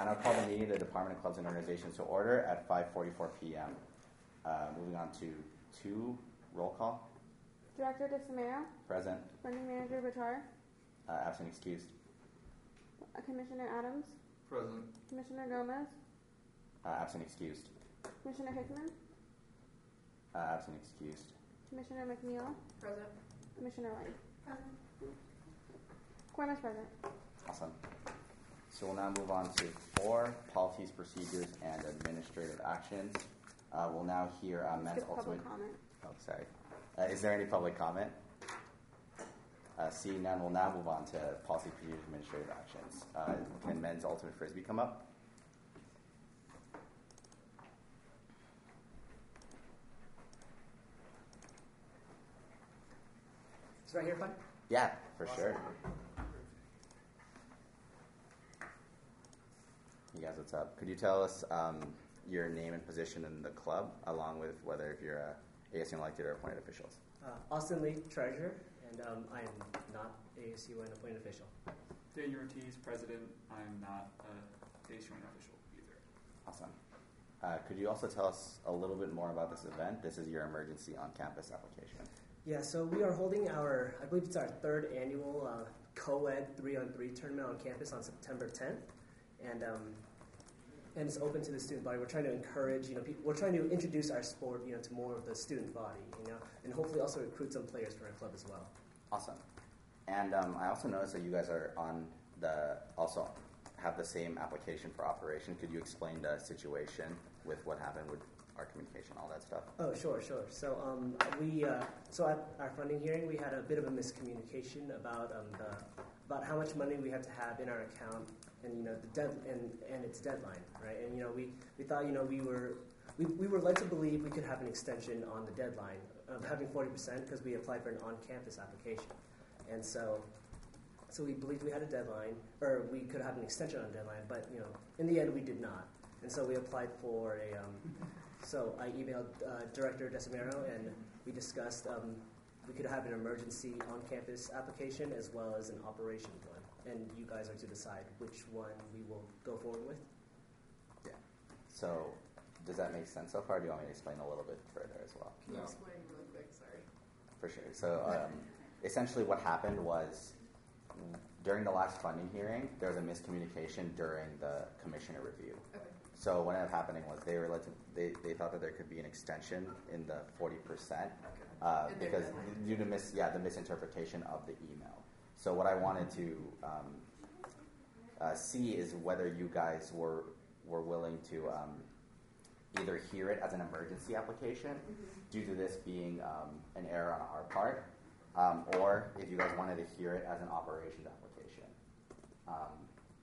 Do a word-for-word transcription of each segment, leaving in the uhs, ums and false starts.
and I'll call the meeting of the Department of Clubs and Organizations to order at five forty-four p.m. Uh, moving on to two, roll call. Director DeSimeo. Present. Funding Manager Bitar. Uh, absent excused. Uh, Commissioner Adams. Present. Commissioner Gomez. Uh, absent excused. Commissioner Hickman. Uh, absent excused. Commissioner McNeil. Present. Commissioner White. Present. Quorum is present. Awesome. So we'll now move on to four, policies, procedures, and administrative actions. Uh, we'll now hear uh, Men's Skip Ultimate. public comment. Oh, sorry. Uh, is there any public comment? Uh, seeing none, we'll now move on to policy, procedures, administrative actions. Uh, can Men's Ultimate Frisbee come up? Is right here fine? Yeah, for Awesome. sure. You guys, what's up? Could you tell us um, your name and position in the club, along with whether if you're a A S U elected or appointed officials? Uh, Austin Lee, Treasurer, and um, I am not A S U N appointed official. Daniel Ortiz, President. I'm not a A S U N official either. Awesome. Uh, could you also tell us a little bit more about this event? This is your emergency on-campus application. Yeah, so we are holding our, I believe it's our third annual uh, co-ed three-on-three tournament on campus on September tenth, and um, and it's open to the student body. We're trying to encourage, you know, people, we're trying to introduce our sport, you know, to more of the student body, you know, and hopefully also recruit some players for our club as well. Awesome. And um, I also noticed that you guys are on the, also have the same application for operation. Could you explain the situation with what happened with our communication, all that stuff? Oh, sure, sure. So um, we, uh, so at our funding hearing, we had a bit of a miscommunication about um, the, about how much money we have to have in our account, and you know the dead and, and its deadline, right? And you know we, we thought you know we were we, we were led to believe we could have an extension on the deadline of having forty percent because we applied for an on-campus application, and so so we believed we had a deadline, or we could have an extension on deadline, but you know in the end we did not, and so we applied for a. Um, so I emailed uh, Director DeSimeo, and we discussed um, we could have an emergency on-campus application as well as an operations one. And you guys are to decide which one we will go forward with. Yeah. So does that make sense so far? Do you want me to explain a little bit further as well? Can you No. explain really quick? Sorry. For sure. So um, essentially what happened was during the last funding hearing, there was a miscommunication during the commissioner review. Okay. So what ended up happening was they were led to, they, they thought that there could be an extension in the forty percent uh, And their because deadline. due to mis, yeah, the misinterpretation of the email. So what I wanted to um, uh, see is whether you guys were were willing to um, either hear it as an emergency application, Mm-hmm. due to this being um, an error on our part, um, or if you guys wanted to hear it as an operations application. Um,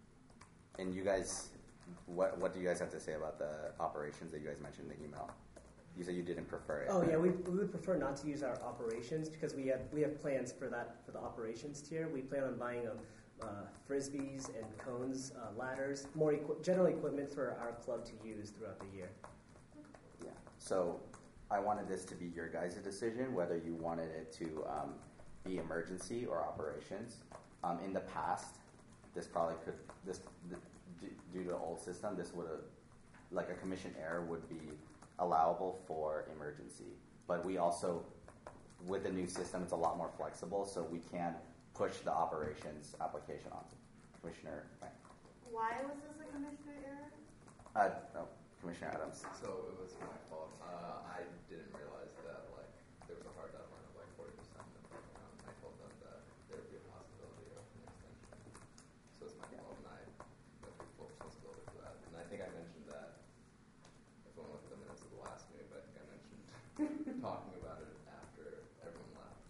and you guys, what what do you guys have to say about the operations that you guys mentioned in the email? You said you didn't prefer it. Oh yeah, we, we would prefer not to use our operations because we have we have plans for that for the operations tier. We plan on buying um, uh, frisbees and cones, uh, ladders, more equi- general equipment for our club to use throughout the year. Yeah. So I wanted this to be your guys' decision whether you wanted it to um, be emergency or operations. Um, in the past, this probably could this th- due to the old system, this would have like a commission error would be allowable for emergency. But we also, with the new system, it's a lot more flexible, so we can push the operations application on Commissioner. Right. Why was this a commissioner error? Uh, oh, Commissioner Adams. So it was my fault. Uh, I didn't realize that like there was a hard deadline of like forty percent. Um, I told them that there would be a possibility of an extension. So it's my fault, and I took full responsibility for that. And I think I mentioned that if one looked at the minutes of the last meeting, but I think I mentioned talking about it after everyone left.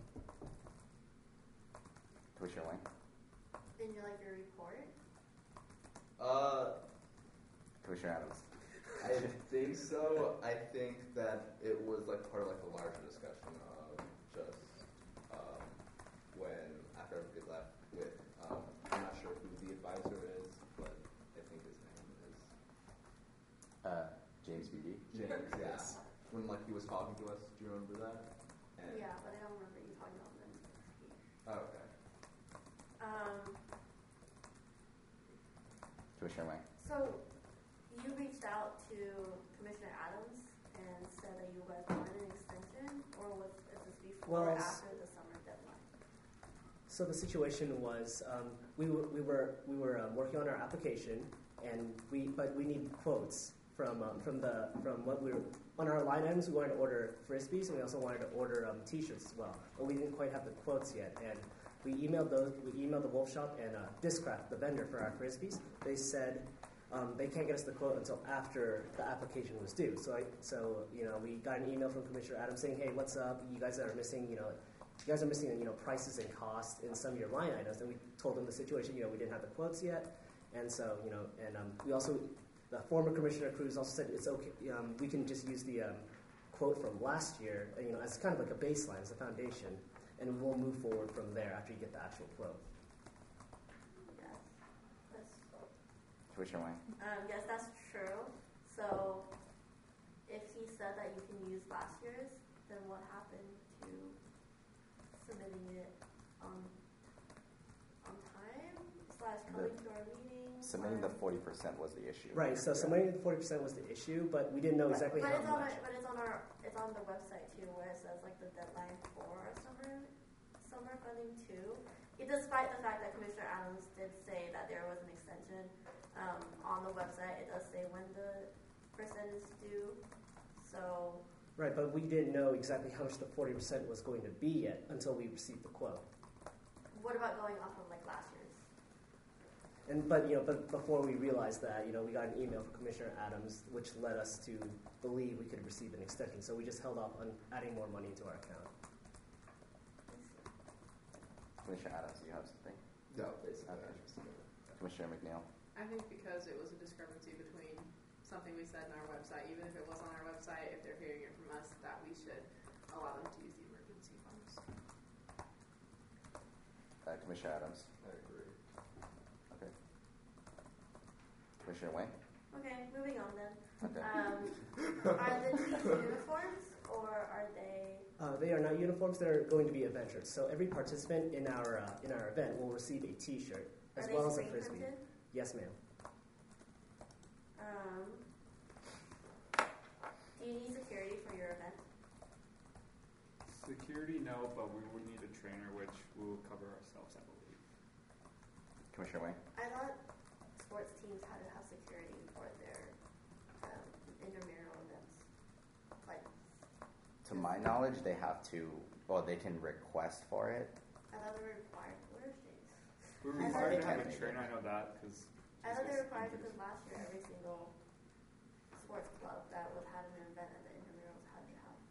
Commissioner Wayne. In your like your report? Uh, Commissioner Adams. I think so. I think that it was like part of like a larger discussion of just um, when after everybody left with um, I'm not sure who the advisor is, but I think his name is Uh, James B D. James. Yeah. When like he was talking to us, do you remember that? And, Yeah, but I don't remember you talking about them. Oh, okay. Um, Commissioner Wang. So, you reached out to Commissioner Adams and said that you guys wanted an extension, or was is this before Well, or s- after the summer deadline? So the situation was, um, we were we were we were um, working on our application, and we but we need quotes from um, from the from what we were on our line items. We wanted to order frisbees, and we also wanted to order um, T-shirts as well, but we didn't quite have the quotes yet. And we emailed those. We emailed the Wolf Shop and uh, Discraft, the vendor for our frisbees. They said um, they can't get us the quote until after the application was due. So I so you know we got an email from Commissioner Adams saying, hey, what's up? You guys are missing you know. You guys are missing, you know, prices and costs in some of your line items, and we told them the situation. You know, we didn't have the quotes yet, and so, you know, and um, we also, the former Commissioner Cruz also said it's okay. Um, we can just use the um, quote from last year, you know, as kind of like a baseline, as a foundation, and we'll move forward from there after you get the actual quote. Yes. That's, Commissioner Wang. um, yes, that's true. So, if he said that you can use last year's, then what happened to submitting it on on time slash coming to our meetings? Submitting or- the forty percent was the issue. Right. So Yeah. submitting the forty percent was the issue, but we didn't know But- exactly but how it's on much. our, but it's on our it's on the website too, where it says like the deadline for our summer summer funding too. It, despite the fact that Commissioner Adams did say that there was an extension um, on the website, it does say when the percent is due. So Right, but we didn't know exactly how much the forty percent was going to be yet until we received the quote. what about going off of like last year's? And but you know, but before we realized that, you know, we got an email from Commissioner Adams, which led us to believe we could receive an extension. So we just held off on adding more money into our account. Commissioner Adams, do you have something? No, basically, Okay. I just. Commissioner McNeil. I think because it was a discrepancy between something we said in our website, even if it was on our website, if they're hearing it from us, that we should allow them to use the emergency funds. Uh, Commissioner Adams. I agree. Okay. Commissioner Wang. Okay, moving on then. Okay. Um, are the teams uniforms or are they? Uh, they are not uniforms; they're going to be event shirts. So every participant in our uh, in our event will receive a T-shirt as Are they well as a screen frisbee. printed? Yes, ma'am. Um, do you need security for your event? Security, no, but we would need a trainer, which we will cover ourselves, I believe. Commissioner Wang. I thought sports teams had to have security for their um, intramural events. Like, To my knowledge, they have to, well, they can request for it. I thought they were required to wear shades. We're I required thought to have they a can. trainer, I know that, because I thought they were required because last year every single sports club that would have an event at the intramurals had to have.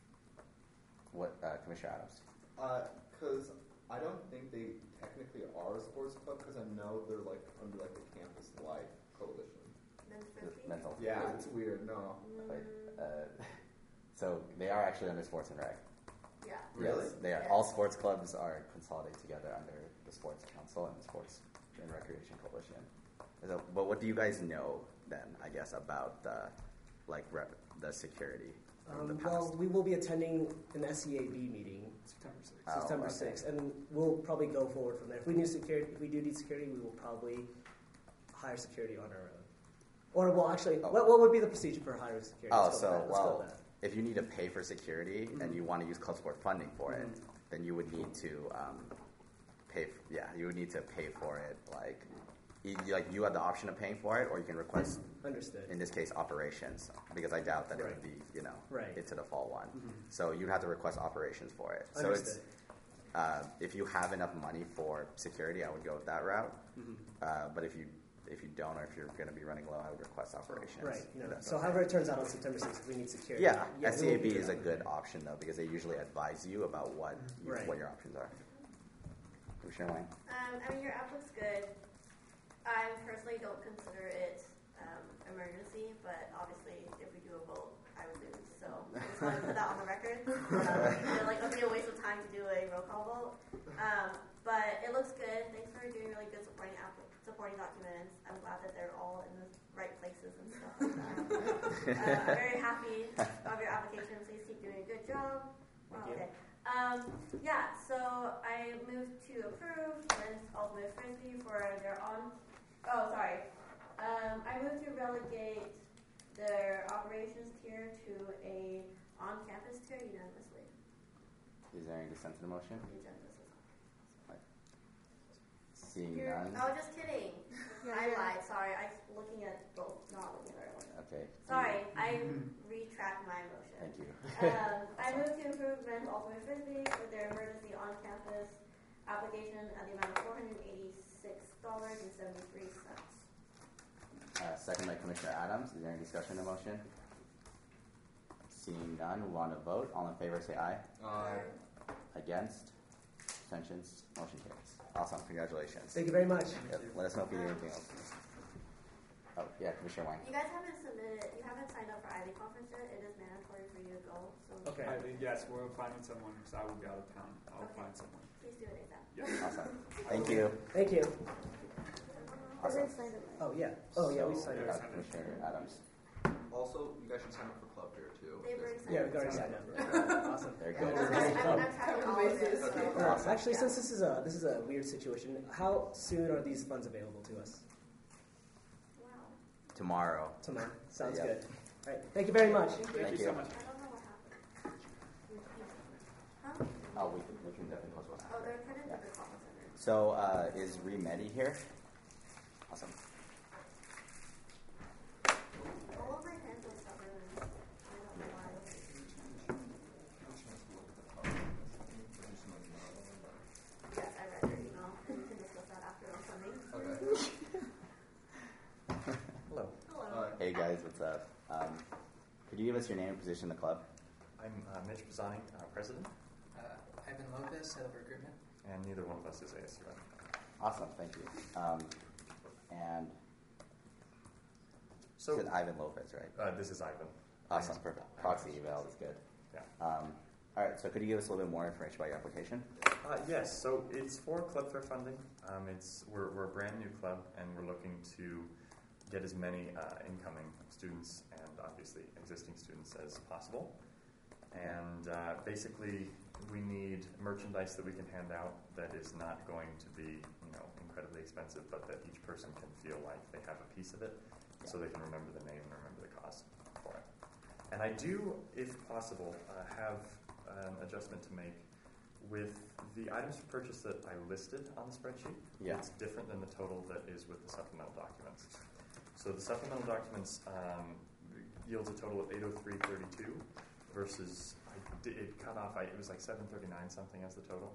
What, uh, Commissioner Adams? Because I don't think they technically are a sports club, because I know they're like under like the Campus Life Coalition. Men's The frisbee? mental. Yeah, it's weird. No. Wait, Mm, uh, so they are actually under Sports and Rec. yeah. Really? Yes, they are. Yeah. All sports clubs are consolidated together under the Sports Council and the Sports and Recreation Coalition. So, but what do you guys know then? I guess about the like rep, the security from the Um, past. well, we will be attending an S E A B meeting September sixth. Oh, September okay. sixth, and we'll probably go forward from there. If we need security, if we do need security, we will probably hire security on our own. Or well, actually, Oh. what, what would be the procedure for hiring security? Oh, Let's go so with that. Let's go well, with that. if you need to pay for security and Mhm. you want to use club sport funding for it, Mhm. then you would need to um, pay. f yeah, you would need to pay for it. Like, you, like you have the option of paying for it, or you can request. Understood. In this case, operations, because I doubt that it Right. would be, you know, Right. it's a default one. Mhm. So you'd have to request operations for it. So Understood. it's uh, if you have enough money for security, I would go with that route. Mhm. Uh, but if you if you don't, or if you're going to be running low, I would request operations. Right. You know, That's so okay. however it turns out on September sixth, if we need security. Yeah, we will S C A B figure is it a out. good option though, because they usually advise you about what you, Right. what your options are. Commissioner Wayne. Um, I mean, your app looks good. I personally don't consider it um, emergency, but obviously, if we do a vote, I would lose. So I just want to put that on the record. Um, I feel like it would be a waste of time to do a roll call vote. Um, but it looks good. Thanks for doing really good supporting app supporting documents. I'm glad that they're all in the right places and stuff like that. uh, I'm very happy of your application. Please keep doing a good job. Thank Oh, you. okay. Um, yeah, so I moved to approve Men's Ultimate Frisbee for their on. Oh, sorry. move to relegate their operations tier to a on-campus tier unanimously. Is there any dissent to the motion? The agenda says Seeing You're- none. I was just kidding. Yeah, I you're- lied. Sorry. I was looking at both, not looking at the right one. Okay. Sorry. I retract my motion. Thank you. Um, I move to approve men's ultimate frisbee with their emergency on-campus application at the amount of four hundred eighty-six dollars and seventy-three cents. Uh, second by Commissioner Adams. Is there any discussion on the motion? Seeing none, we want to vote. All in favor, say aye. Uh, Against? Abstentions? Motion carries. Awesome. Congratulations. Thank you very much. Yep. Let us know if you need anything else. Oh, yeah, Commissioner Wang. You guys haven't submitted, you haven't signed up for Ivy conference yet. It is mandatory for you to go. So Okay. I think, yes, we're finding someone because I will be out of town. I'll Okay. find someone. please do it ASAP. Yes. Awesome. Thank you. Thank you. I Awesome. didn't sign it. Oh, yeah. Oh, yeah, we So, signed Uh, up. Commissioner Adams. also, you guys should sign up for Club Fair too. They've already signed Yeah, up. we already signed up. Awesome. Very I'm, good. I'm, I'm tracking all of it. So. Okay. Uh, actually, Yeah. since this is a this is a weird situation, how soon are these funds available to us? Wow. Tomorrow. Tomorrow. Sounds Yeah. good. All right. Thank you very much. Thank, Thank you you. so much. I don't know what happened. Huh? Oh, we can, we can definitely post one Oh, after. they're headed Yeah. to the conference center. So, uh, is Remedi here? Awesome. All of my hands are stubborn. and I don't know why. Yes, I read your email, and we can discuss that after on Sunday. Okay. Hello. Hello. Uh, Hey guys, what's up? Um, could you give us your name and position in the club? I'm uh, Mitch Pisani, uh, president, Uh, Ivan Lopez, head of recruitment. and neither one of us is A S U. Awesome, thank you. Um, and So you said Ivan Lopez, right? uh, this is Ivan. Awesome, perfect. Proxy eval is good. Yeah. Um, all right, so could you give us a little bit more information about your application? Uh, yes, so it's for Club Fair funding. Um, it's we're, we're a brand new club, and we're looking to get as many uh, incoming students and obviously existing students as possible. And uh, basically, we need merchandise that we can hand out that is not going to be, you know, incredibly expensive, but that each person can feel like they have a piece of it, so they can remember the name and remember the cost for it. And I do, if possible, uh, have an adjustment to make with the items for purchase that I listed on the spreadsheet. Yeah. It's different than the total that is with the supplemental documents. So the supplemental documents um, yields a total of eight oh three thirty-two versus I did, it cut off. I, it was like seven thirty-nine something as the total.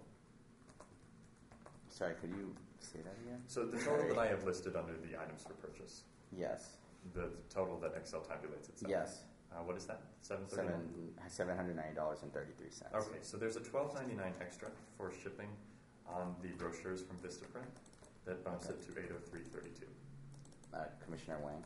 Sorry, could you say that again? So the total that I have listed under the items for purchase, Yes. the total that Excel tabulates itself. Yes. Uh, what is that? Seven thirty-one. Seven seven hundred ninety dollars and thirty three cents. Okay, so there's a twelve ninety-nine extra for shipping on the brochures from Vistaprint that bumps Okay. it to eight oh three thirty-two. Uh, Commissioner Wang.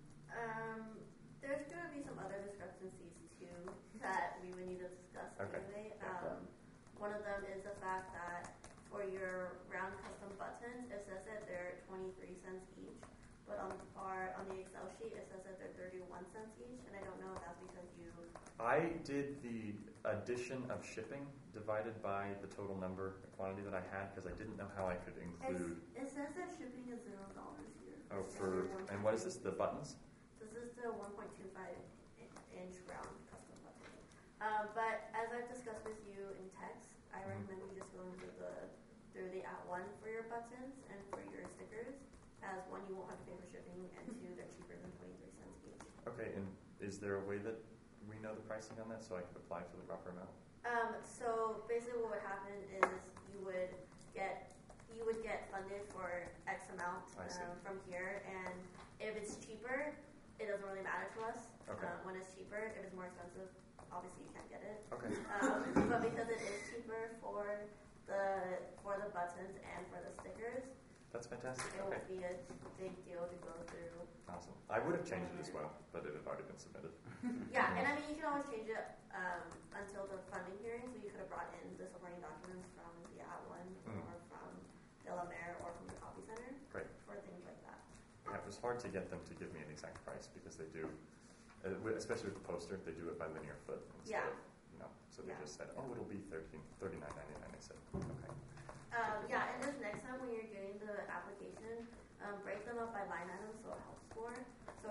Um, there's going to be some other discrepancies too that we would need to discuss Okay. anyway. Okay. Um, one of them is the fact that for your round custom buttons, it says that they're twenty-three cents each, but on our on the Excel sheet it says that they're thirty-one cents each, and I don't know if that's because you. I did the addition of shipping divided by the total number, the quantity that I had, because I didn't know how I could include. It says that shipping is zero dollars here. Oh, for and what is this? The buttons? This is the one point two five inch round custom button. Um, but as I've discussed with you in text, I recommend you just go into the through the at one for your buttons and for your stickers. As one, you won't have to pay for shipping, and two, they're cheaper than twenty-three cents each. Okay, and is there a way that we know the pricing on that so I could apply for the proper amount? Um, so basically, what would happen is you would get you would get funded for X amount I see. um, from here, and if it's cheaper, it doesn't really matter to us. Okay. Um, when it's cheaper, if it's more expensive, obviously you can't get it. Okay. Um, but because it is cheaper for the for the buttons and for the stickers, That's fantastic. it Okay. won't be a big deal to go through. Awesome. I would have changed it as well, but it had already been submitted. Yeah, and I mean you can always change it um, until the funding hearing. So you could have brought in the supporting documents from the at one Mm. or from De La Mare or from the Copy Center Great. for things like that. Yeah, it was hard to get them to give me an exact price because they do, uh, wi- especially with the poster, they do it by linear foot instead Yeah. of, you know, so they Yeah. just said, oh, it'll be thirteen, thirty-nine ninety-nine. I said, okay. Um, yeah, and just next time when you're getting the application, um, break them up by line items so it helps more.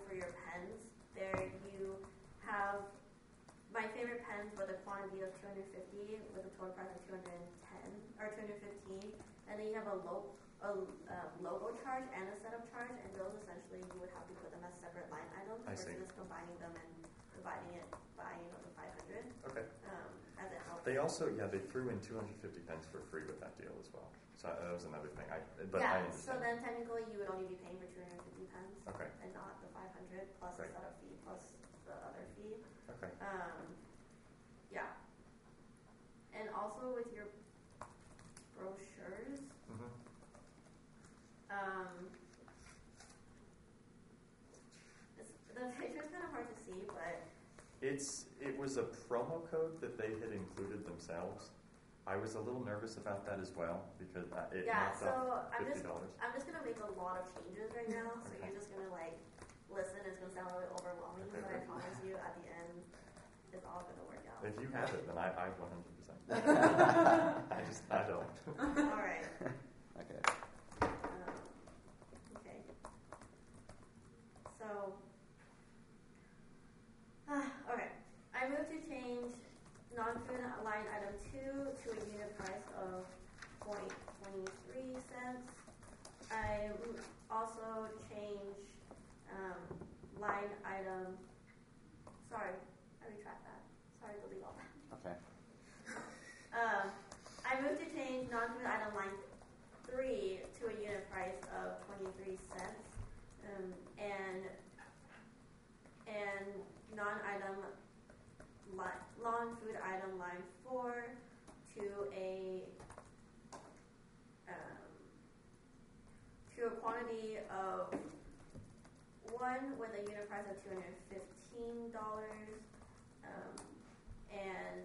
for your pens. There you have my favorite pens with a quantity of two hundred fifty with a total price of two hundred ten or two hundred fifteen, and then you have a low a um, logo charge and a setup charge, and those essentially you would have to put them as separate line items I see. versus combining them and dividing it by you know the five hundred. Okay. Um, as it helps. They also, yeah, they threw in two hundred fifty pence for free with that deal as well. So that was another thing. I, but yeah. I understand. So then technically you would only be paying for two hundred fifty pence. Okay. And not the five hundred plus Right. the setup fee plus the other fee. Okay. Um, yeah. And also with your brochures, Mm-hmm. um, it's, the picture's kind of hard to see, but It's it was a promo code that they had included themselves. I was a little nervous about that as well because uh, it yeah. knocked So off I'm fifty just dollars. I'm just gonna make a lot of changes right now. So Okay. you're just gonna like listen. It's gonna sound a little bit overwhelming, Okay. but I promise you, at the end, it's all gonna work out. If you have it, then I, I one hundred percent. I just I don't. All right. Okay. Um, okay. So, uh, okay. I move to change non-food line item two to a unit price of zero point two three cents. I m- also change um, line item. Sorry, I retract that. Sorry, delete all that. Okay. Um, I move to change non-food item line three to a unit price of twenty-three cents, um, and and non-item li- non-food item line four to a um, to a quantity of one with a unit price of two hundred fifteen dollars, um, and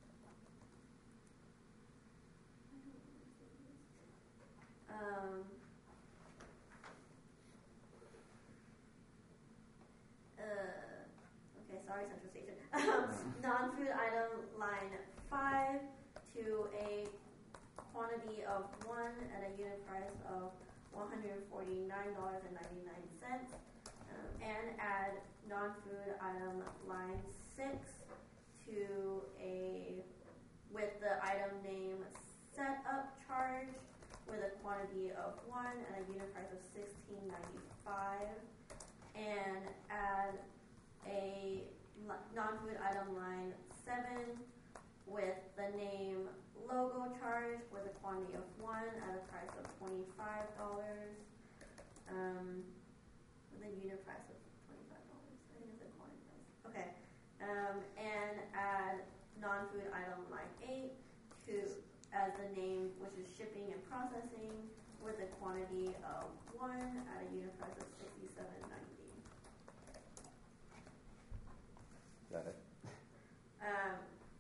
Um, uh, okay, sorry, Central Station. Um, non-food item line five to a quantity of one at a unit price of one hundred forty-nine dollars and ninety-nine cents, um, and add non-food item line six to a with the item name setup charge with a quantity of one and a unit price of sixteen ninety-five, and add a li- non-food item line seven with the name logo charge with a quantity of one at a price of twenty-five dollars, um, with a unit price of twenty-five dollars. I think it's a quantity price. Okay, um, and add non-food item line eight to as the name, which is shipping and processing, with a quantity of one at a unit price of sixty-seven ninety. Is that it? Um,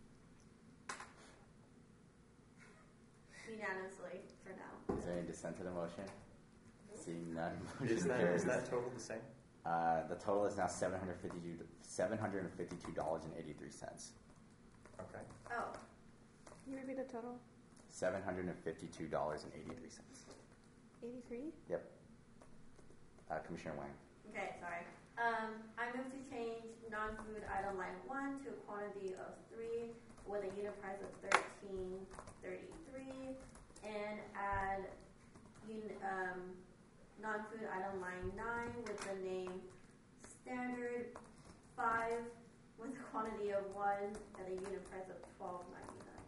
unanimously for now. Is there any dissent to the motion? Seeing none. Is motion that carries. is that total the same? Uh, the total is now seven hundred fifty-two seven hundred fifty-two dollars and eighty-three cents. Okay. Oh, Can you repeat the total? Seven hundred and fifty-two dollars and eighty-three cents. eighty-three? Yep. Uh, Commissioner Wang. okay, sorry. Um, I move to change non-food item line one to a quantity of three with a unit price of thirteen thirty-three, and add un- um, non-food item line nine with the name standard five with a quantity of one at a unit price of twelve ninety-nine.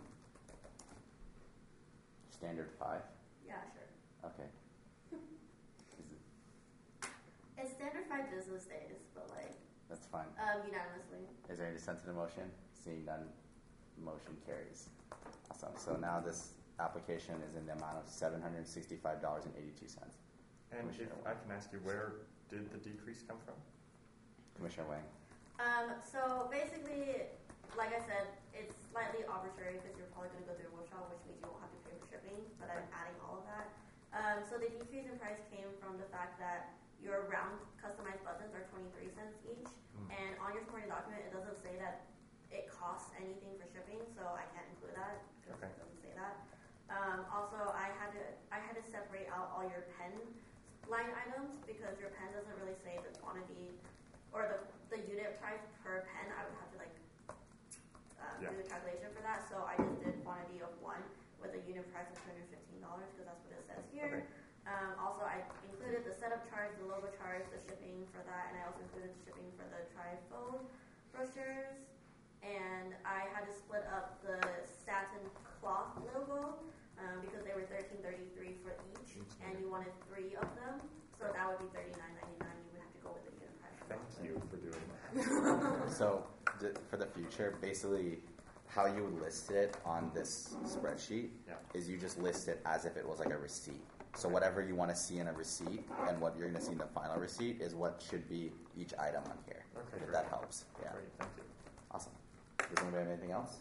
Standard five. Yeah, sure. Okay. Is it, It's standard five business days, but like that's fine. um, unanimously. Is there any dissent to the motion? Seeing none, motion carries. Awesome. So now this application is in the amount of seven hundred sixty-five dollars and eighty-two cents. And if Commissioner I Wang. can ask you, where did the decrease come from? Commissioner Wang. Um, so basically, like I said, it's slightly arbitrary because you're probably going to go through a workshop, which means you won't have to pay for shipping, but I'm adding all of that. Um, so the decrease in price came from the fact that your round customized buttons are twenty-three cents each, Mm. and on your supporting document, it doesn't say that it costs anything for shipping, so I can't include that because Okay. it doesn't say that. Um, also, I had to I had to separate out all your pen line items because your pen doesn't really say the quantity or the, the unit price per pen, I would have to like um, Yeah. do the calculation for that. So I just did quantity of one with a unit price of two hundred fifteen dollars because that's what it says here. Okay. Um, also, I included the setup charge, the logo charge, the shipping for that, and I also included the shipping for the trifold brochures. And I had to split up the satin cloth logo um, because they were thirteen thirty-three for each, Each and you wanted three of them, so that would be thirty-nine ninety-nine. You would have to go with the unit price. Thank you for doing that. So d- for the future, basically, how you would list it on this spreadsheet Yeah. is you just list it as if it was like a receipt. So whatever you want to see in a receipt and what you're going to see in the final receipt is what should be each item on here. Okay, if great. that helps. Yeah. Great, thank you. Awesome. Does anybody have anything else?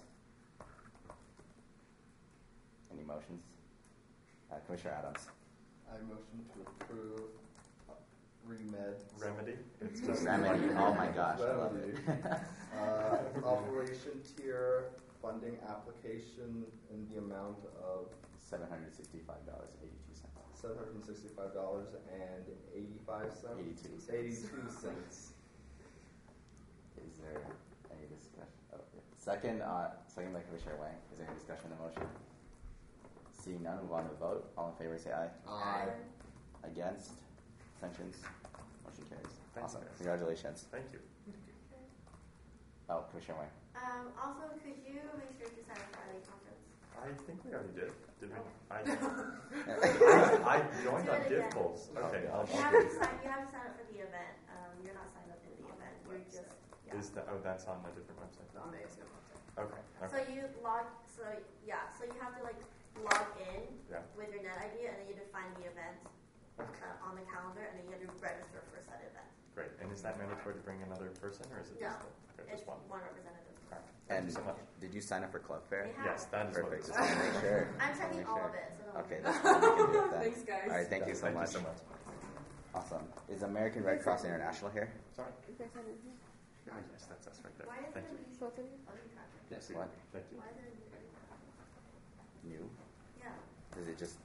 Any motions? Uh, Commissioner Adams. I motion to approve uh, Remed. Remedy? It's just Remedy. Oh my gosh, I love it. uh, Operation tier funding application in the amount of Seven hundred sixty-five dollars and eighty-two cents. seven hundred sixty-five dollars and eighty-five cents. Eighty-two cents. Eighty-two cents. Is there any discussion? Oh, yeah. Second, uh, second by Commissioner Wang. Is there any discussion on the motion? Seeing none, move on to the vote. All in favor, say aye. Aye. Against? Abstentions? Motion carries. Thanks, Awesome. guys. Congratulations. Thank you. Oh, Commissioner Wang. Um, also, could you make sure to sign up for our conference? I think we already did. Did we? Oh. I, I, I joined Do on it gift again. polls. Okay, Oh, I'll, You I'll have do to it. sign. You have to sign up for the event. Um, you're not signed up in the event. You're just. Yeah. Is that, oh, that's on a different website. On the A S C O website. Okay, So okay. you log. So yeah. So you have to like log in Yeah. with your net I D, and then you define the event Okay. uh, on the calendar, and then you have to register for said event. Great. And is that mandatory to bring another person, or is it No. just, the, okay, It's just one? one representative. All right. Thank And you so much. did you sign up for Club Fair? They have. Yes, that is what Perfect. it Just want to make sure. I'm Just wanna checking make all sure. of it. So don't Okay, worry. that's fine. We can do it then. Thanks, guys. All right, thank you so Thank much. you so much. Awesome. Is American Red Cross International here? Sorry. You guys have it here. Ah, yes, that's us right there. Why is Thank there you. Both of you? a new tracker? Yes. What? Thank you. Why is there a new tracker? New? Yeah. Is it just?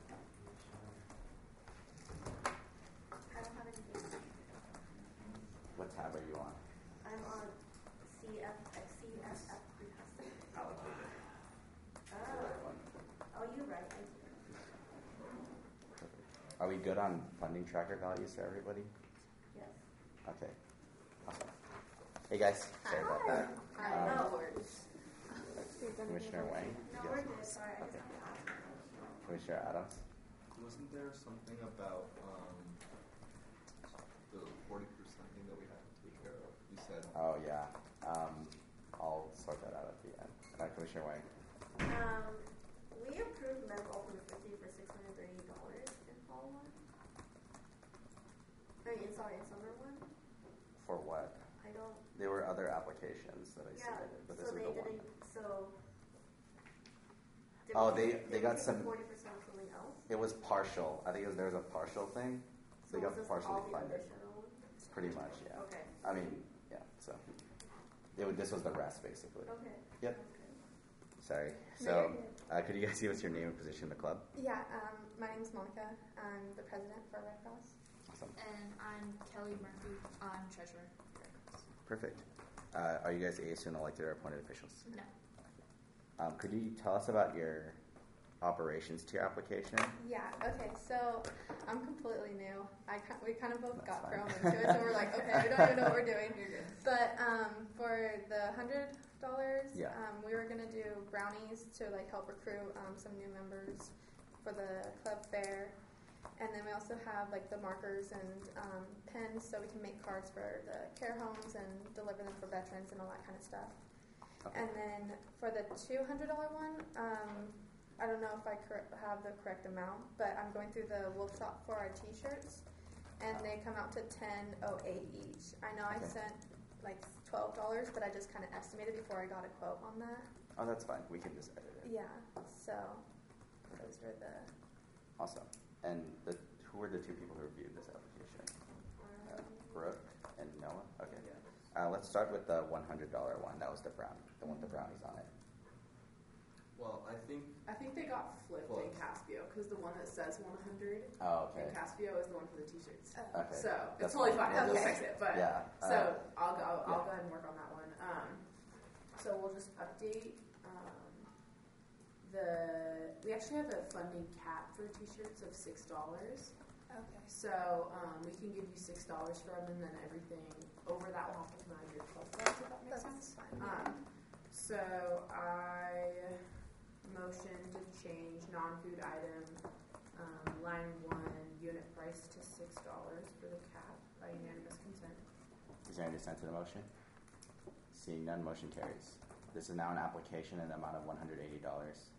I don't have anything. What tab are you on? I'm on C F X C S F requesting. Allocated. Oh. One. Oh, you're right. I do. Are we good on funding tracker values for everybody? Yes. Okay. Awesome. Hey guys, sorry about that. Hi. Um, No worries. Commissioner Wang? No, Yes. we're good. Sorry, I just Okay. wanted to ask. Commissioner Adams? Wasn't there something about um, the forty percent thing that we had to take care of? You said. Oh yeah. Um, I'll sort that out at the end. Uh, Commissioner Wang? Um, we approved medical ultimate fifty for six hundred thirty dollars in fall one. I mean, sorry, in summer one. For what? I don't. There were other applications that I Yeah. submitted, but this So is they the one. didn't. So. Did Oh, we- they- did they we got do some- forty percent of something else. It was partial. I think it was, there was a partial thing. So They got was this partially all the funded. additional ones? Pretty much, yeah. Okay. I mean, yeah. So, it would, this was the rest basically. Okay. Yep. Sounds good. Sorry. No, So, you're good. uh, could you guys give us your name and position in the club? Yeah, um, my name is Monica. I'm the president for Red Cross. Awesome. And I'm Kelly Murphy. I'm treasurer. for Red Cross. Perfect. Uh, are you guys A S U and elected or appointed officials? No. Um, could you tell us about your operations tier application? Yeah, okay, so I'm completely new. I ki- we kind of both That's got fine. thrown into it, so we're like, okay, we don't even know what we're doing. But um, for the one hundred dollars, Yeah. um, we were going to do brownies to like help recruit um, some new members for the club fair. And then we also have like the markers and um, pens so we can make cards for the care homes and deliver them for veterans and all that kind of stuff. Okay. And then for the two hundred dollars one, um, I don't know if I cor- have the correct amount, but I'm going through the workshop for our t-shirts, and they come out to ten oh eight each. I know I Okay. sent like twelve dollars, but I just kind of estimated before I got a quote on that. Oh, that's fine. We can just edit it. Yeah, so those were the... Awesome. And the, who were the two people who reviewed this application? Uh, Brooke and Noah? Okay. Uh, let's start with the one hundred dollars one. That was the brownie, the one with the brownies on it. Well, I think I think they got flipped Close. in Caspio because the one that says one hundred Oh, in okay. Caspio is the one for the t-shirts. Oh. Okay. So That's it's totally fine. fine. We'll Okay. fix it. But Yeah. so uh, I'll go. I'll, I'll yeah. go ahead and work on that one. Um, so we'll just update. Um, the we actually have a funding cap for t-shirts of six dollars. Okay. So um, we can give you six dollars from, and then everything over that will have to come out of your club funds. If that makes sense. That's fine. Um, so I motion to change non-food item um, line one unit price to six dollars for the cap by unanimous consent. Is there any dissent to the motion? Seeing none, motion carries. This is now an application in the amount of one hundred eighty dollars.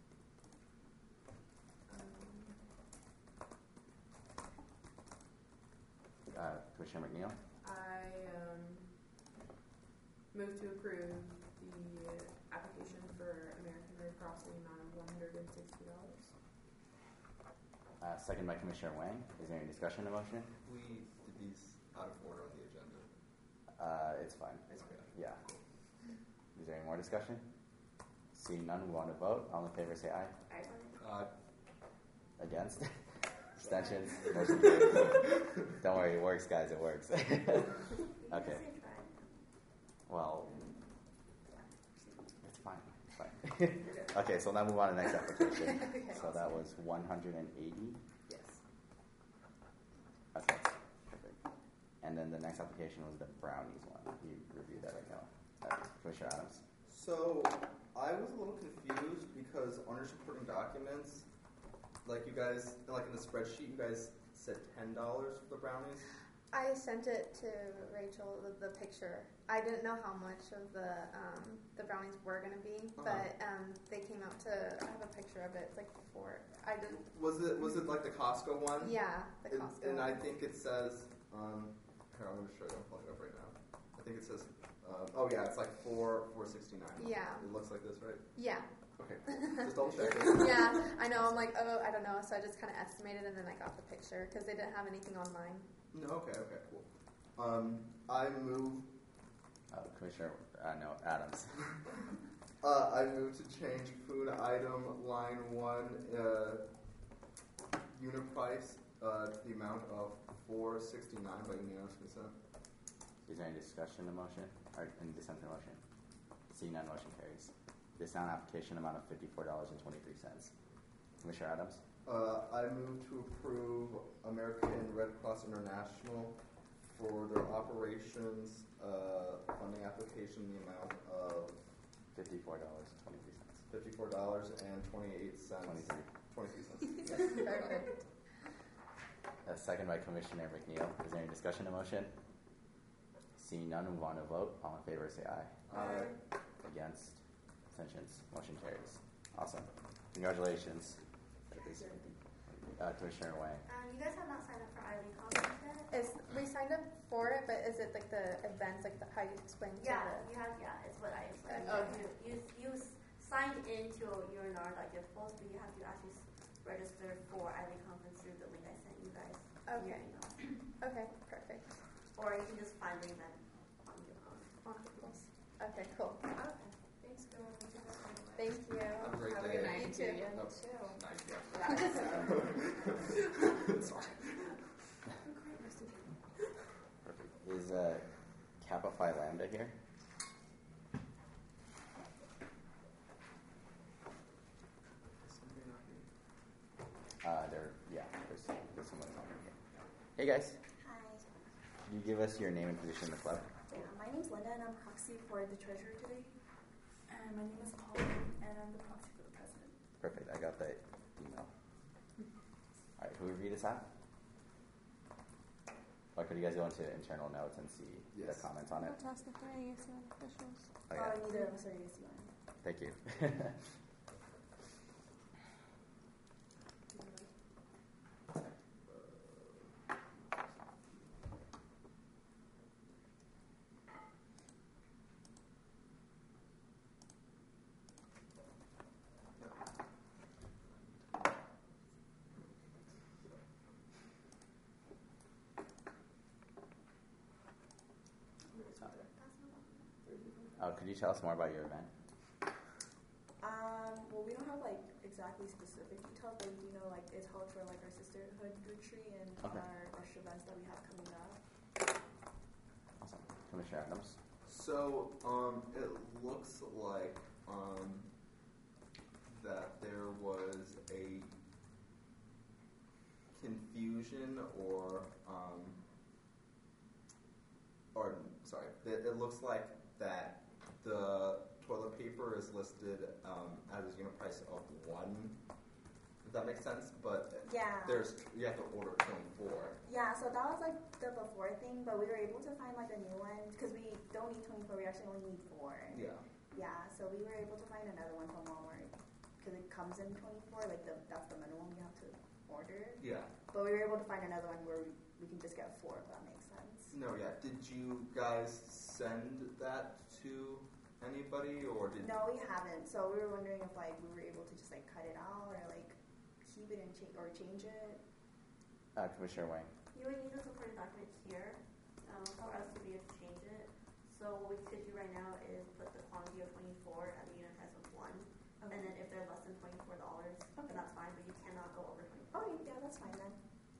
Uh, Commissioner McNeil? I um, move to approve the application for American Red Cross in the amount of one hundred sixty dollars. Uh, second by Commissioner Wang. Is there any discussion on the motion? we did these out of order on the agenda. Uh, it's fine. It's okay. Yeah. Is there any more discussion? Seeing none, we want to vote. All in favor say aye. I, Uh, Against? Abstentions? Motion carries. Don't worry, it works, guys. It works. You guys Okay. say try. Well, it's fine. It's fine. Okay, so now move on to the next application. Okay. So that was one hundred eighty. yes. Okay, perfect. And then the next application was the brownies one. You reviewed that, I know. Uh, Commissioner Adams. So I was a little confused because on your supporting documents, like you guys, like in the spreadsheet, you guys said ten dollars for the brownies. I sent it to Rachel, the, the picture. I didn't know how much of the um, the brownies were going to be, Uh-huh. but um, they came out to, I have a picture of it, it's like four. I didn't, Was it was it like the Costco one? yeah, the And- Costco And, one. I think it says, um, here I'm gonna show you. I'm pulling it up right now. I think it says, uh, oh yeah, it's like four four sixty nine. Yeah. It looks like this, right? Yeah. Okay, cool. Just double checking. Yeah, I know. I'm like, oh, I don't know. So I just kind of estimated, and then I got the picture because they didn't have anything online. No, okay, okay, cool. Um, I move, Uh, Commissioner, uh, no, Adams. uh, I move to change food item line one, uh, unit price, uh, to the amount of four sixty nine by unanimous consent. Is there any discussion on the motion? Or any dissent to the motion? Seeing none, motion carries. This now an application amount of fifty-four dollars and twenty-three cents. Commissioner Adams? Uh, I move to approve American Red Cross International for their operations, uh, funding application in the amount of fifty-four dollars and twenty-three cents. fifty-four dollars and twenty-eight cents. twenty-three. twenty-three cents. Perfect. A second by Commissioner McNeil. Is there any discussion on the motion? Seeing none, we want to vote. All in favor say aye. Uh, Against? Abstentions? Motion carries. Awesome. Congratulations. Uh, Commissioner Wang. Um, you guys have not signed up for I L E conference yet? Is we signed up for it, but is it like the events, like the, how you explained to Yeah, the? you have, yeah, it's what I explained. Okay. You, you, you s- signed into your NAR like you're supposed to, you have to actually s- register for I L E conference through the link I sent you guys. in your Okay. email. Okay, perfect. Or you can just find the event on your own. Wonderful. Okay, cool. Okay. Thanks, Bill. Thank you. Thank you. Have a great Have a day. good night. You too. Yeah, No. too. Nice, yeah. Yeah. It's fine. Perfect. Is uh, Kappa Phi Lambda here? Uh, they're, yeah, there's, there's someone on here. Hey guys, Hi. can you give us your name and position in the club? Yeah, my name's Linda and I'm proxy for the treasurer today. And my name is Paul and I'm the proxy for the president. Perfect, I got the email. Alright, who reviewed this app? Or could you guys go into internal notes and see Yes. the comments on it? Task the A S one officials. Oh, Oh, yeah. I need a, sorry, yes, you are. Thank you. Uh, could you tell us more about your event? Um, well, well, we don't have like exactly specific details, but we do know like it's held for like our sisterhood retreat and Okay. our extra events that we have coming up. Awesome. Commissioner Adams. So, um, it looks like, um, that there was a confusion or, um, or, sorry, it, it looks like that the toilet paper is listed, um, as a unit price of one. Does that make sense? But Yeah. there's, you have to order twenty-four. Yeah, so that was like the before thing, but we were able to find like a new one because we don't need twenty-four. We actually only need four. Yeah. Yeah, so we were able to find another one from Walmart because it comes in twenty-four. Like the that's the minimum you have to order. Yeah. But we were able to find another one where we, we can just get four, if that makes sense. No, yeah. Did you guys send that to anybody, or did? No, we haven't. So we were wondering if like we were able to just like cut it out or like keep it and change or change it. Uh, Commissioner Wang. You would need a supporting document here um, for us to be able to change it. So what we could do right now is put the quantity of twenty-four at the unit price of one, Okay. and then if they're less than twenty-four dollars, Okay. then that's fine. But you cannot go over twenty-four. Oh, yeah, that's fine then.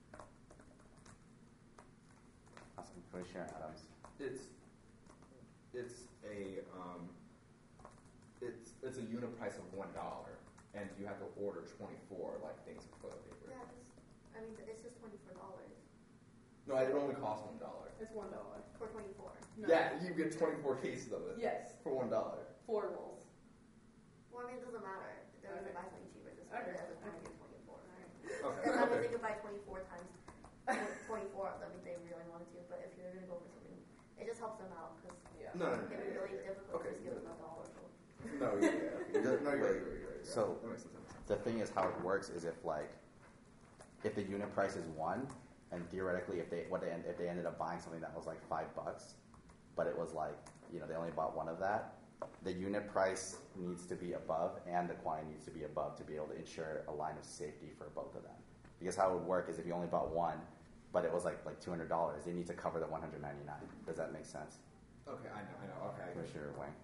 Awesome. Commissioner Adams. It's it's a um, it's it's a unit price of one dollar, and you have to order twenty-four like things of toilet paper. Yeah, just, I mean, it's just twenty-four dollars No, it only costs one dollar. It's one dollar. for twenty-four. No. Yeah, you get twenty-four cases of it Yes. for one dollar. Four rolls. Well, I mean, it doesn't matter. If they're going to Okay. buy something cheaper, just put Okay. it as a quantity of twenty-four. Right? Okay. And that means okay. they could buy twenty-four times twenty-four of them if they really wanted to. But if you're going to go for something, it just helps them out because Yeah. No, no, it no. can be really difficult Okay. to just give them a dollar. No, yeah, yeah. Okay. No, you're right, you're right, you're right. So- that makes sense. The thing is, how it works is if like, if the unit price is one, and theoretically, if they what they end, if they ended up buying something that was like five bucks, but it was like you know they only bought one of that, the unit price needs to be above, and the quantity needs to be above to be able to ensure a line of safety for both of them. Because how it would work is if you only bought one, but it was like like two hundred dollars, they need to cover the one hundred ninety nine. Does that make sense, Okay, I know, I know. Okay. Commissioner Wang?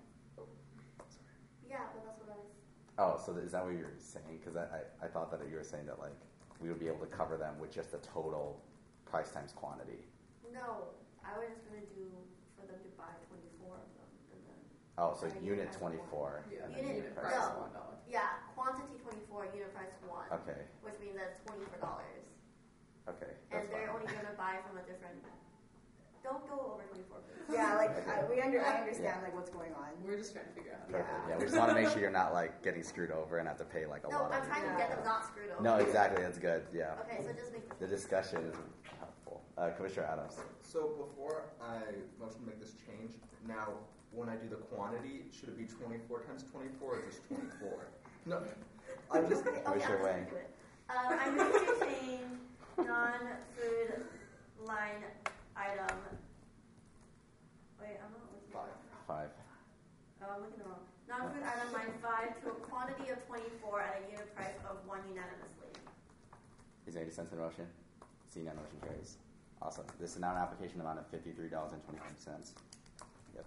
Yeah, but that's what I was. Oh, so is that what you're saying? Because I, I, I thought that you were saying that like we would be able to cover them with just the total price times quantity. No, I was just going to do for them to buy twenty-four of them. And then Oh, so Right, unit unit price twenty-four. Yeah. and then Unit unit price price no. one. dollar. Yeah, quantity twenty-four, unit price one. Okay, Which means that's twenty-four dollars. okay. And That's they're fine. only going to buy from a different. Don't go over twenty-four, please. Yeah, like Okay. I, we under I understand Yeah. like what's going on. We're just trying to figure out. Perfect. Yeah. Yeah, we just want to make sure you're not like getting screwed over and have to pay like a No, lot I'm of. trying to get them not screwed over. No, exactly. That's good. Yeah. Okay, so just make The discussion is helpful. Uh, Commissioner Adams. So before I motion to make this change, now when I do the quantity, should it be twenty-four times twenty-four or just twenty-four? No, I'm just. Okay, okay, Commissioner I'll Wang. just do it. Um, I'm going to change non-food line item. Wait, I'm not looking. Five. Five. Oh, I'm looking wrong. Non-food item line five to a quantity of twenty-four at a unit price of one unanimously. Is there any sense in the motion? Seeing none, motion carries. Awesome. This is now an application amount of fifty-three dollars and twenty-five cents. Yep.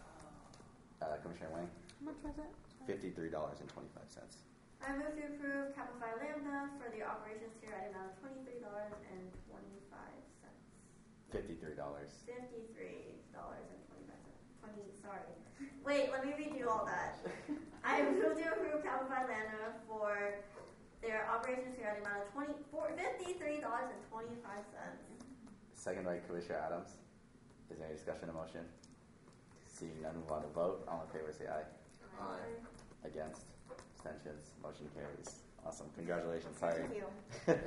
Uh, Commissioner Wang. How much was it? Fifty-three dollars and twenty-five cents. I move to approve Kappa Phi Lambda for the operations tier at an amount of twenty-three dollars and twenty-five cents. Fifty-three dollars. Fifty-three dollars and twenty-five cents. Twenty. Sorry. Wait. Let me redo all that. I move to approve Kappa Phi Lambda for their operations tier at an amount of twenty-four fifty-three dollars and twenty-five cents. Second by Commissioner Adams. Is there any discussion of motion? Seeing none, move on to vote. All in favor, say aye. Aye. Against? Abstentions? Motion carries. Awesome. Congratulations. Sorry. Thank you.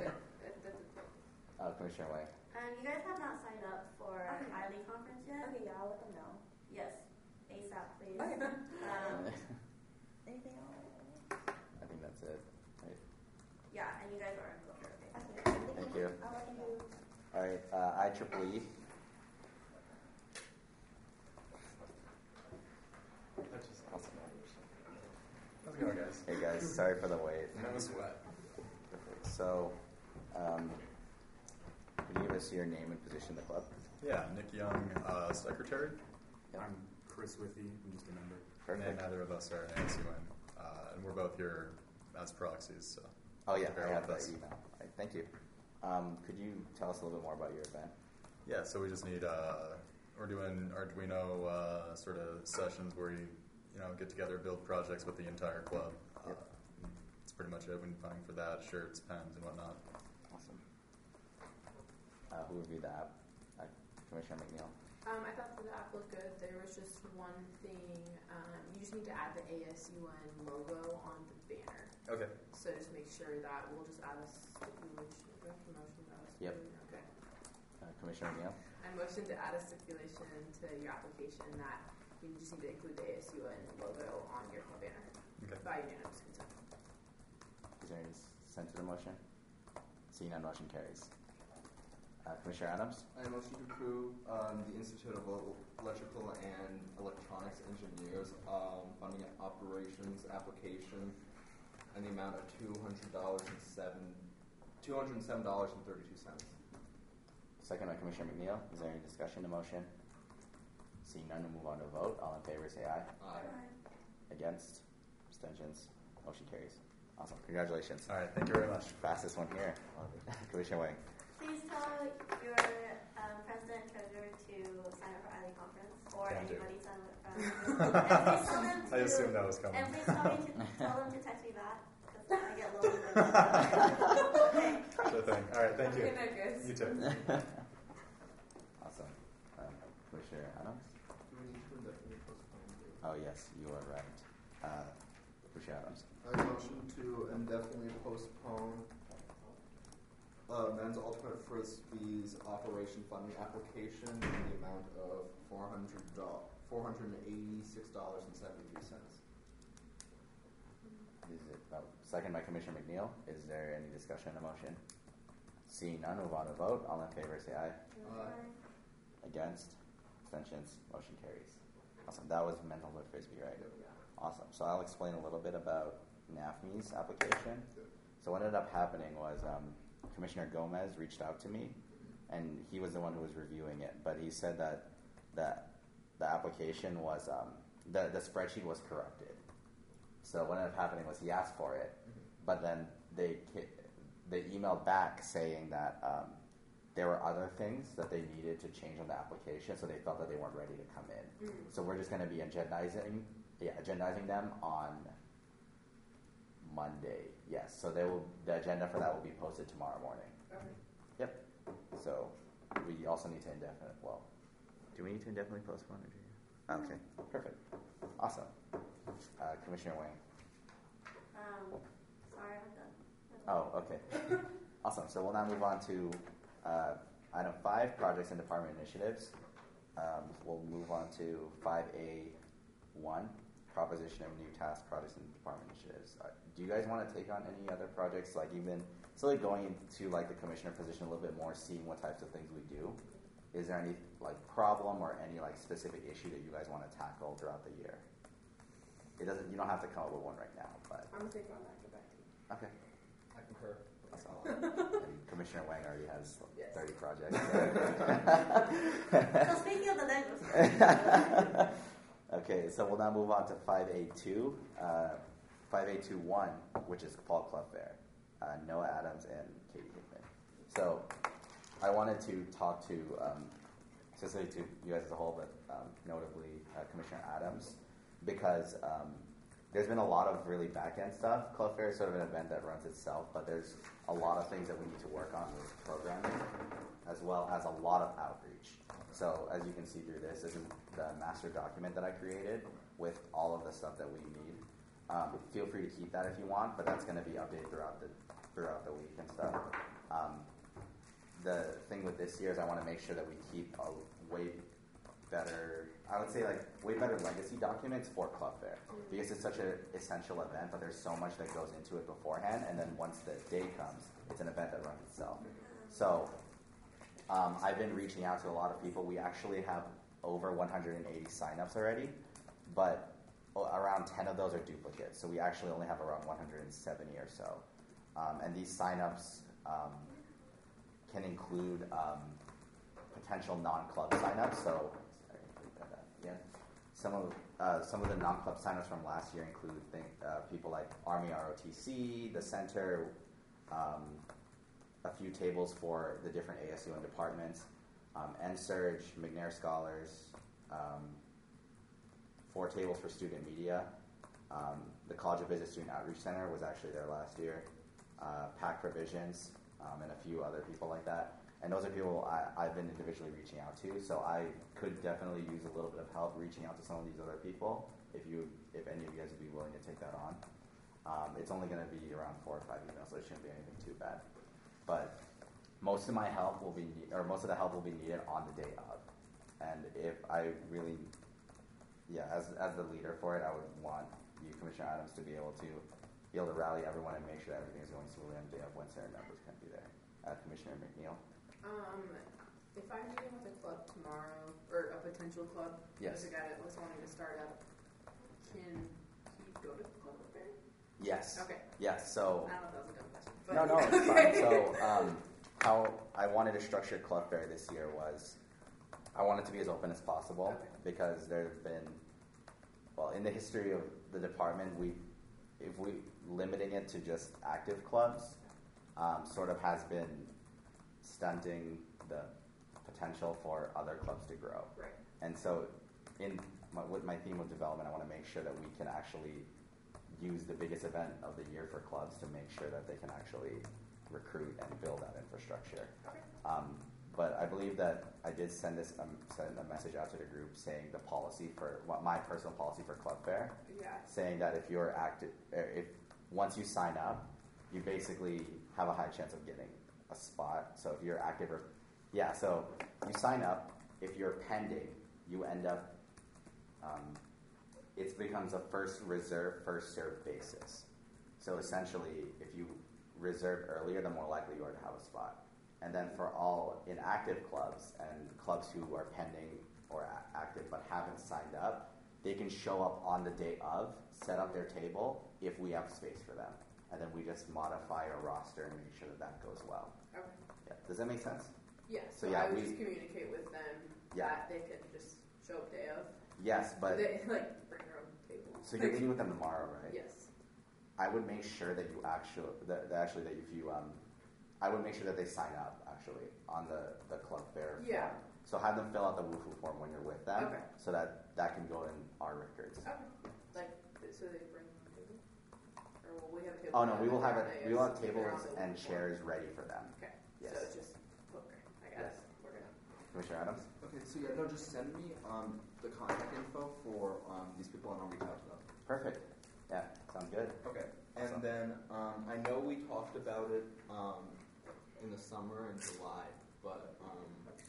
uh, Commissioner Wang. Um, you guys have not signed up for Okay. I L E conference yet? Okay, yeah, I'll let them know. Yes. ASAP, please. Okay. Um, Anything else? I think that's it. Right. yeah, and you guys are in culture. Okay. Okay. Thank you. I'll let you. All right. Uh, I triple E. That's just awesome. How's it going, guys? Hey guys, sorry for the wait. No sweat. So, um, can you give us your name and position in the club? Yeah, Nick Young, uh, secretary. Yep. I'm Chris Withy. I'm just a member. And Perfect. neither of us are an A S U N. Uh, and we're both here as proxies. So. Oh yeah, Bear I have with that us. email. All right, thank you. Um, could you tell us a little bit more about your event? Yeah, so we just need, uh, we're doing Arduino uh, sort of sessions where you, you know, get together, build projects with the entire club. Yep. Uh, it's pretty much it. We've been funding for that, shirts, pens, and whatnot. Awesome. Uh, who reviewed the app? Uh, Commissioner McNeil. Um, I thought that the app looked good. There was just one thing. Um, you just need to add the A S U N logo on the banner. Okay. So just make sure that we'll just add a stipulation. Do I have to motion that? Yep. Okay. Uh, Commissioner McNeil. I motion to add a stipulation to your application that you just need to include the A S U N logo on your club banner. Okay. By unanimous consent. Is there any sense to the motion? Seeing none, motion carries. Uh, Commissioner Adams. I motion to approve um, the Institute of Electrical and Electronics Engineers um, funding an operations application and the amount of two hundred dollars and seven, two hundred and seven dollars and thirty-two cents. Second by Commissioner McNeil. Is there any discussion to motion? Seeing none, we'll move on to a vote. All in favor, say aye. Aye. Against? Abstentions? Motion carries. Awesome. Congratulations. All right. Thank you very much. Fastest one here. Commissioner Wang. Please tell your um, president and treasurer to sign up for I L E conference, or Can do. anybody sign up from. And please tell them to, I assumed that was coming. And please tell, me to, tell them to text me back, because I get lonely. Okay. Sure thing. All right. Thank you. Good night, guys. You too. Awesome. Um, Commissioner Adams? Do we need to indefinitely postpone this? Oh, yes, you are right. Uh, Commissioner Adams. I motion to indefinitely postpone uh, men's ultimate frisbee's operation funding application in the amount of four hundred dollars, four hundred and eighty-six dollars and seventy-three cents. Is it, oh, second by Commissioner McNeil. Is there any discussion on the motion? Seeing none, move on to vote. All in favor, say aye. Aye. Against? Abstentions? Motion carries. Awesome. That was mental ultimate frisbee, right? Awesome. So I'll explain a little bit about N A F M E's application. So what ended up happening was um, Commissioner Gomez reached out to me, and he was the one who was reviewing it. But he said that that the application was um, the the spreadsheet was corrupted. So what ended up happening was he asked for it, but then they they emailed back saying that um, there were other things that they needed to change on the application, so they felt that they weren't ready to come in. Mm. So we're just going to be agendizing, yeah, agendizing them on Monday. Yes, so they will. The agenda for that will be posted tomorrow morning. Okay. Yep. So we also need to indefinite. Well, do we need to indefinitely postpone it? Oh, okay. Perfect. Awesome. Uh, Commissioner Wang. Um, sorry, I'm done. Oh, okay. Awesome. So we'll now move on to uh, item five, projects and department initiatives. Um, we'll move on to five A one, proposition of new task projects and department initiatives. Uh, do you guys want to take on any other projects, like even so, like going into like the commissioner position a little bit more, seeing what types of things we do? Is there any like problem or any like specific issue that you guys want to tackle throughout the year? It doesn't. You don't have to come up with one right now, but I'm gonna think on that. Get back to you. okay. I concur. That's all. And Commissioner Wang already has Yes. thirty projects. So speaking of the negatives. Okay, so we'll now move on to five A two, uh, five A two one, which is Fall Club Fair. Uh, Noah Adams and Katie Hickman. So I wanted to talk to, um, specifically to you guys as a whole, but um, notably uh, Commissioner Adams, because um, there's been a lot of really back-end stuff. Club Fair is sort of an event that runs itself, but there's a lot of things that we need to work on with programming, as well as a lot of outreach. So as you can see through this, this is the master document that I created with all of the stuff that we need. Um, feel free to keep that if you want, but that's going to be updated throughout the throughout the week and stuff. Um, the thing with this year is I want to make sure that we keep a way better, I would say like way better legacy documents for Club Fair, because it's such an essential event, but there's so much that goes into it beforehand, and then once the day comes, it's an event that runs itself. So um, I've been reaching out to a lot of people. We actually have over one hundred eighty signups already, but around ten of those are duplicates. So we actually only have around one hundred seventy or so. Um, and these signups um, can include um, potential non-club signups. So, sorry, yeah. some of uh, some of the non-club signers from last year include think, uh, people like Army R O T C, the center, um, a few tables for the different A S U N departments, um, N Surge, McNair Scholars, um, four tables for student media. Um, the College of Business Student Outreach Center was actually there last year. Uh, Pack Provisions, um, and a few other people like that. And those are people I, I've been individually reaching out to, so I could definitely use a little bit of help reaching out to some of these other people if you, if any of you guys would be willing to take that on. Um, it's only going to be around four or five emails, so it shouldn't be anything too bad. But most of my help will be, or most of the help will be needed on the day of. And if I really, yeah, as as the leader for it, I would want you, Commissioner Adams, to be able to be able to rally everyone and make sure everything is going smoothly on the day of when certain members can be there. Uh, Commissioner McNeil. Um, if I'm meeting with a club tomorrow, or a potential club, Yes. there's a guy that was wanting to start up, can he go to the club fair? Yes. Okay. Yes. So. I don't know if that was a dumb question. But No, no, it's fine. So, um, how I wanted to structure Club Fair this year was, I wanted to be as open as possible Okay. because there have been, well, in the history of the department, we, if we limiting it to just active clubs, um, sort of has been stunting the potential for other clubs to grow. Right. And so, in my, with my theme of development, I want to make sure that we can actually use the biggest event of the year for clubs to make sure that they can actually recruit and build that infrastructure. Okay. Um, but I believe that I did send this um, send a message out to the group saying the policy for what my personal policy for Club Fair, Yeah. saying that if you're active, if once you sign up, you basically have a high chance of getting a spot. So if you're active or yeah, so you sign up. If you're pending, you end up. Um, it becomes a first reserve, first served basis. So essentially, if you reserve earlier, the more likely you are to have a spot. And then for all inactive clubs and clubs who are pending or a- active but haven't signed up, they can show up on the day of, set up their table if we have space for them. And then we just modify our roster and make sure that that goes well. Okay. Yeah. Does that make sense? Yeah, So, so, yeah, I would we- just communicate with them Yeah. that they could just show up day of. Yes, but They, like, bring their own table. so you're meeting with them tomorrow, right? Yes. I would make sure that you actually, that, that actually that if you, um, I would make sure that they sign up actually on the, the club fair Yeah. form. So have them fill out the WooFoo form when you're with them, Okay. so that that can go in our records. Okay. Like, so they bring their own table? Or will we have a table? Oh no, we will have it. it. We will have tables and chairs ready for them. Okay. Yes. So it's just, okay, I got Yes. it. We're gonna. Commissioner Adams. Okay, so yeah, no, just send me um, the contact info for um, these people and I'll reach out to them. Perfect. Yeah, sounds good. Okay, and Awesome. then um, I know we talked about it um, in the summer in July, but um,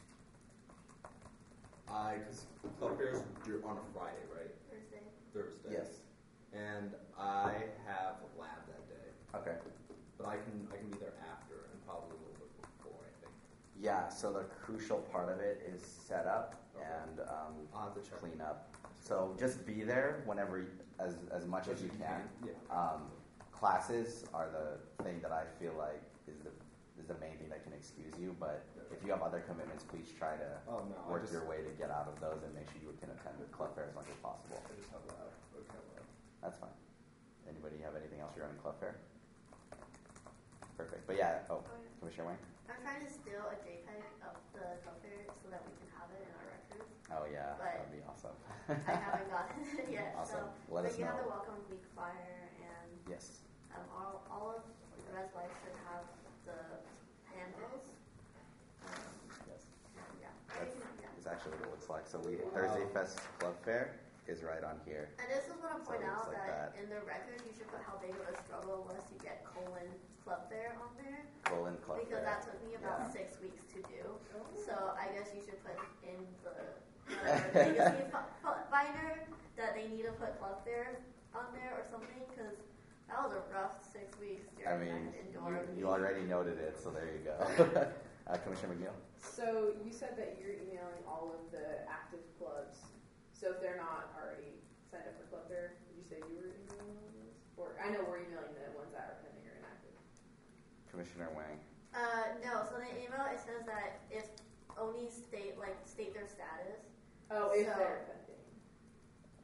I, because Club Fair's you're on a Friday, right? Thursday. Thursday. Yes. And I have lab that day, Okay. but I can I can be there after and probably a little bit before, I think. Yeah. So the crucial part of it is set up Okay. and um, I'll have to check. clean up. So just be there whenever, you, as as much as you can. Yeah. Um, classes are the thing that I feel like is the is the main thing that can excuse you. But if you have other commitments, please try to Oh no, I work just your way to get out of those and make sure you can attend the club fair as much as possible. I just have lab. Okay, lab. That's fine. Anybody have anything else regarding club fair? Perfect. But yeah. Oh, Oh, yeah. Commissioner Wayne. I'm trying to steal a JPEG of the club fair so that we can have it in our records. Oh yeah, But- that'd be awesome. I haven't gotten it yet. Awesome. So, Let but us you have know. the welcome week flyer, and Yes. um, all, all of the Res Life should have the handbills. Um, Yes. and yeah. That's, yeah. is actually what it looks like. So we Thursday Fest Club Fair is right on here. And this is what I So point it looks out like that, that. in the record you should put how big of a struggle was to get colon club fair on there, Colon Club because Fair. that took me about Yeah. six weeks to do. So I guess you should put in the whatever legacy fi- fi- binder that they need to put club fair on there or something, because that was a rough six weeks I during mean, that you, indoor you already noted it, so there you go. uh, Commissioner McNeil. So you said that you're emailing all of the active clubs. So if they're not already signed up for Club Fair, did you say you were emailing all those? Or I know we're emailing the ones that are pending or inactive. Commissioner Wang. Uh, no, so in the email it says that if only state, like, state their status. Oh, if So- they're pending.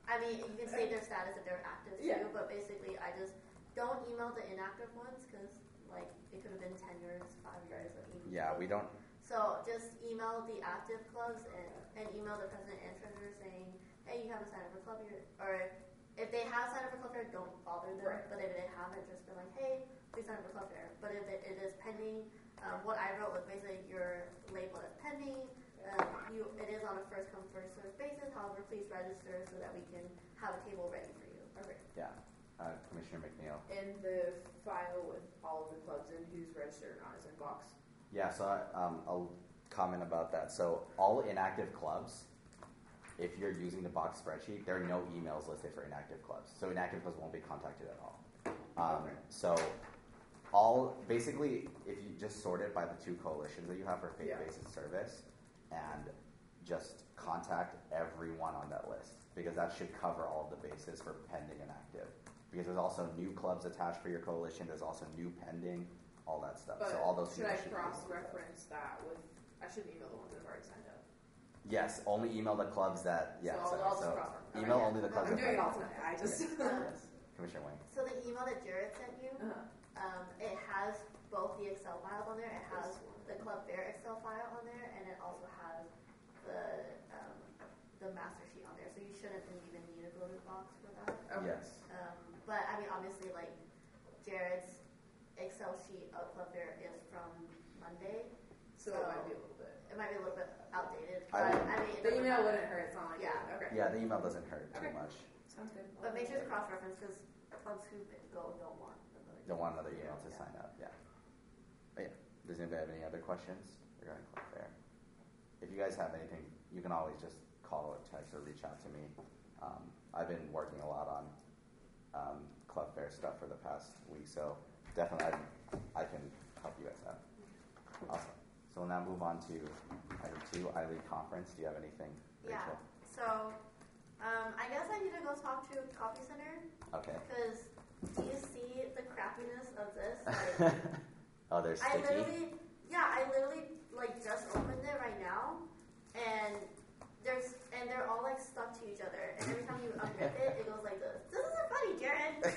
I mean, you can save their status if they're active too, Yeah. but basically, I just don't email the inactive ones because, like, it could have been ten years, five years, or even. Yeah, we don't. So just email the active clubs and, and email the president and treasurer saying, hey, you haven't signed up for club year, or if they have signed up for club fair, don't bother them. Right. But if they haven't, just be like, hey, please sign up for club fair. But if it, it is pending, um, what I wrote was basically your label as pending. Um, you, it is on a first come first served basis. However, please register so that we can have a table ready for you. Okay. Yeah, uh, Commissioner McNeil. And the file with all of the clubs and who's registered or not is in box. Yeah, so I, um, I'll comment about that. So all inactive clubs, if you're using the box spreadsheet, there are no emails listed for inactive clubs. So inactive clubs won't be contacted at all. Um, Okay. So all, basically, if you just sort it by the two coalitions that you have for faith-based service, and just contact everyone on that list, because that should cover all of the bases for pending and active. Because there's also new clubs attached for your coalition, there's also new pending, all that stuff. But so all those should I emails should be cross-reference that with, I shouldn't email the ones that have already signed up. Yes, only email the clubs that, yeah, So sorry, I'll just so cross-reference. email Okay. only the clubs I'm that doing it have- all tonight, I just. Yes, Commissioner Wayne. So the email that Jared sent you, Uh-huh. um, it has both the Excel files on there. It has the Club Fair Excel file on there, and it also has the um, the master sheet on there. So you shouldn't even need to go to the box for that. Okay. Yes. Um, but I mean, obviously, like Jared's Excel sheet of Club Fair is from Monday, So it might be a little bit. it might be a little bit outdated. I But would- I mean, it The doesn't email matter. wouldn't hurt, it's not like. Yeah. Okay. Yeah, the email doesn't hurt too Okay. much. Sounds good. But make sure to cross-reference because clubs who go don't want another. Don't want another email to Yeah. sign up, yeah. But yeah, does anybody have any other questions regarding Club Fair? If you guys have anything, you can always just call or text or reach out to me. Um, I've been working a lot on um, Club Fair stuff for the past week, so definitely I, I can help you guys out. Awesome. So we'll now move on to item two, I Lead Conference. Do you have anything, Yeah. Rachel? So, um, I guess I need to go talk to Coffee Center Okay. because do you see the crappiness of this? Like, Oh, they're I sticky? literally, yeah, I literally like just opened it right now, and there's and they're all like stuck to each other, and every time you unrip it, it goes like this. This isn't funny, Jared.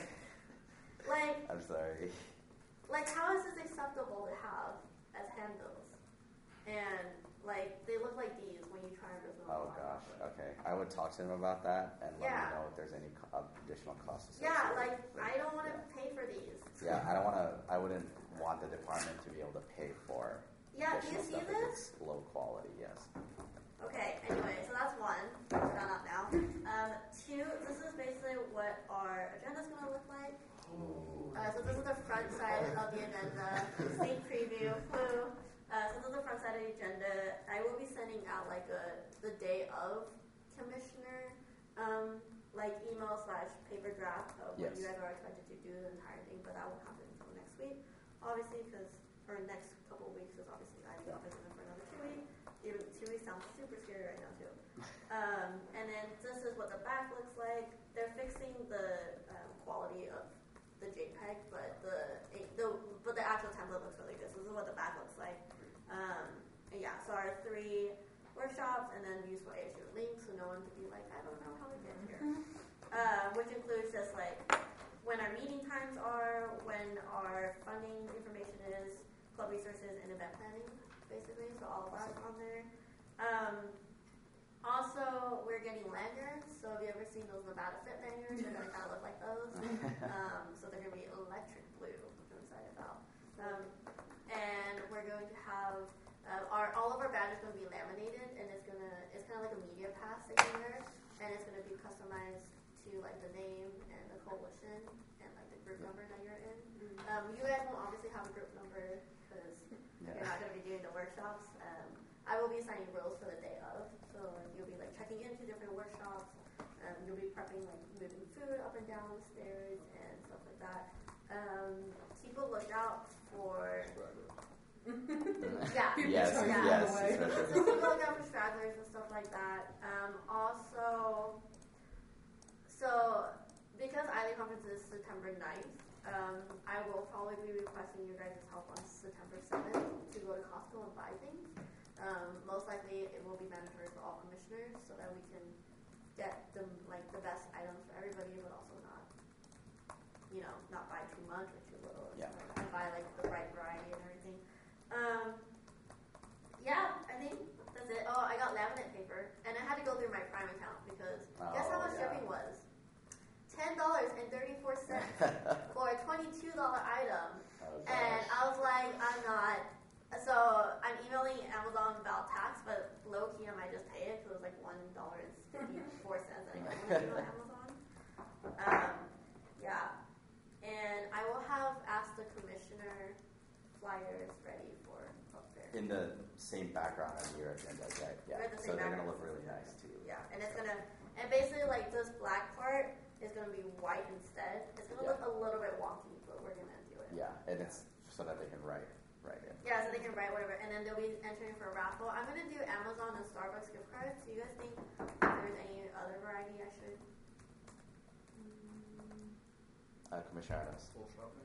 Like, I'm sorry. like how is this acceptable to have as handbills? And like they look like these when you try and rip them Oh off. gosh, okay. I would talk to them about that and let Yeah. me know if there's any co- additional costs associated. Yeah, like with- I don't want to yeah. pay for these. Yeah, I don't want to. I wouldn't want the department to be able to pay for. Yeah, do you additional see stuff if this? It's low quality, yes. Okay, anyway, so that's one. It's done up now. Um, two, this is basically what our agenda's going to look like. Uh, so this is the front side of the agenda. Sneak preview. Woo. Uh, so this is the front side of the agenda. I will be sending out like a the day of commissioner um, like email slash paper draft of what Yes. you guys are expected to do the entire thing, but that won't happen until next week, obviously, because or next couple of weeks, because obviously I will be for another two weeks. Even two weeks sounds super scary right now too. Um, and then this is what the back looks like. They're fixing the um, quality of the JPEG, but the, the but the actual template looks really good. So this is what the back looks like. Um, and yeah, so our three workshops and then useful A S U links, so no one can be like, I don't know how to get here. Uh, which includes just like when our meeting times are, when our funding information is, club resources, and event planning, basically. So all of that is on there. Um, also, we're getting lanyards. So have you ever seen those Nevada Fit lanyards? They're going to kind of look like those. Um, so they're going to be electric blue, which I'm excited about. Um, and we're going to have uh, our all of our badges going to be laminated, and it's going to it's kind of like a media pass that you wear, and it's going to be customized to like the name and the coalition and like the group number that you're in. Um, you guys won't obviously have a group number because Yeah. you're not going to be doing the workshops. Um, I will be assigning roles for the day of, so you'll be like checking into different workshops. Um, you'll be prepping like moving food up and down the stairs and stuff like that. Um, keep a lookout for. yeah. Yes, yeah. yes, So especially. keep a lookout for stragglers and stuff like that. Um, also, so because I L A conference is September ninth, um, I will probably be requesting your guys' help on September seventh to go to Costco and buy things. Um, most likely it will be mandatory for all commissioners so that we can get the the like the best items for everybody, but also not, you know, not buy too much or too little. Or Yeah. something. And buy like the right variety and everything. Um, yeah, I think that's it. Oh, I got laminate paper, and I had to go through my Prime account because guess how Oh, much yeah. shipping was? Ten dollars and thirty four cents for a twenty two dollar item. Oh, And gosh. I was like, I'm not. So I'm emailing Amazon about tax, but low key I might just pay it because it was like one dollar and fifty four cents. I don't want to email Amazon. Um, yeah, and I will have asked the commissioner flyers ready for up there. In the same background as your agenda, right? Yeah. They're the So same they're gonna background. look really nice too. Yeah, and it's gonna and basically like this black part is gonna be white instead. It's gonna Yeah. look a little bit wonky, but we're gonna do it. Yeah, and it's so that they can write write it. Yeah, so they can write whatever, and then they'll be entering for a raffle. I'm gonna do Amazon and Starbucks gift cards. Do you guys think there's any other variety I should? Mm, Uh, Commissioner Adams. Full shopping?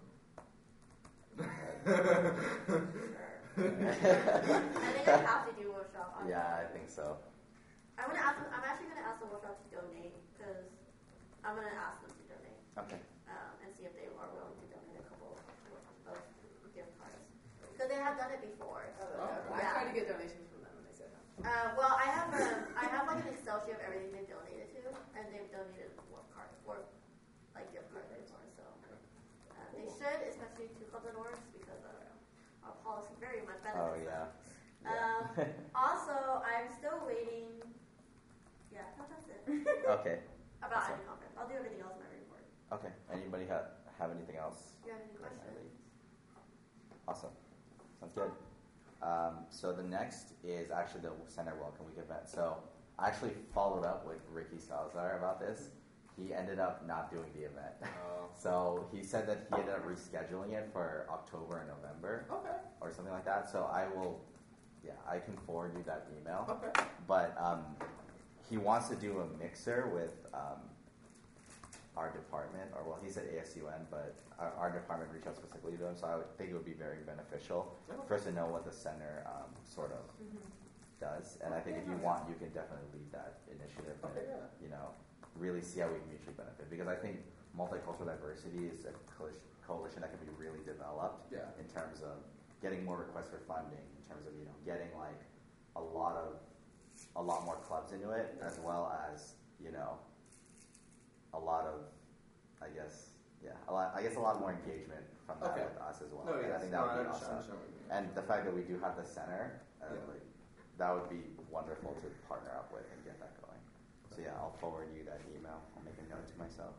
sure. I think I have to do workshop. On Yeah, I that. think so. I'm gonna ask them. I'm actually gonna ask the workshop to donate because I'm gonna ask them to donate Okay. um, and see if they are willing to donate a couple of gift cards because they have done it before. So Oh, I yeah. tried to get donations from them and they said no. Uh, well, I have a, I have like an Excel sheet of everything they've donated to, and they've donated four cards, four like gift cards before. So uh, they should, especially to Clubs and Orgs, because uh, our policy very much benefits Oh them. yeah. Um, also, I'm still waiting. Yeah, no, that's it. Okay. About Awesome. I D conference. I'll do everything else in my report. Okay. Anybody ha- have anything else? Do you have any questions? Awesome. Sounds good. Um, so the next is actually the Center Welcome Week event. So I actually followed up with Ricky Salazar about this. He ended up not doing the event. Oh. So he said that he ended up rescheduling it for October and November Okay. or something like that. So I will, yeah, I can forward you that email. Okay. But um, he wants to do a mixer with um, our department, or well, he said A S U N, but our, our department reached out specifically to him, so I would think it would be very beneficial for us to know what the center um, sort of Mm-hmm. does. And I think if you want, you can definitely lead that initiative and, Okay, yeah. you know, really see how we can mutually benefit. Because I think multicultural diversity is a coalition, coalition that can be really developed Yeah. in terms of getting more requests for funding, in terms of, you know, getting like a lot of, a lot more clubs into it, as well as, you know, a lot of, I guess, yeah, a lot, I guess a lot more engagement from that Okay. with us as well. No, And I yes. think No, that I would be understand- awesome. understand what you mean. And the fact that we do have the center, uh, Yeah. like, that would be wonderful to partner up with and get that going. So yeah, I'll forward you that email. I'll make a note to myself.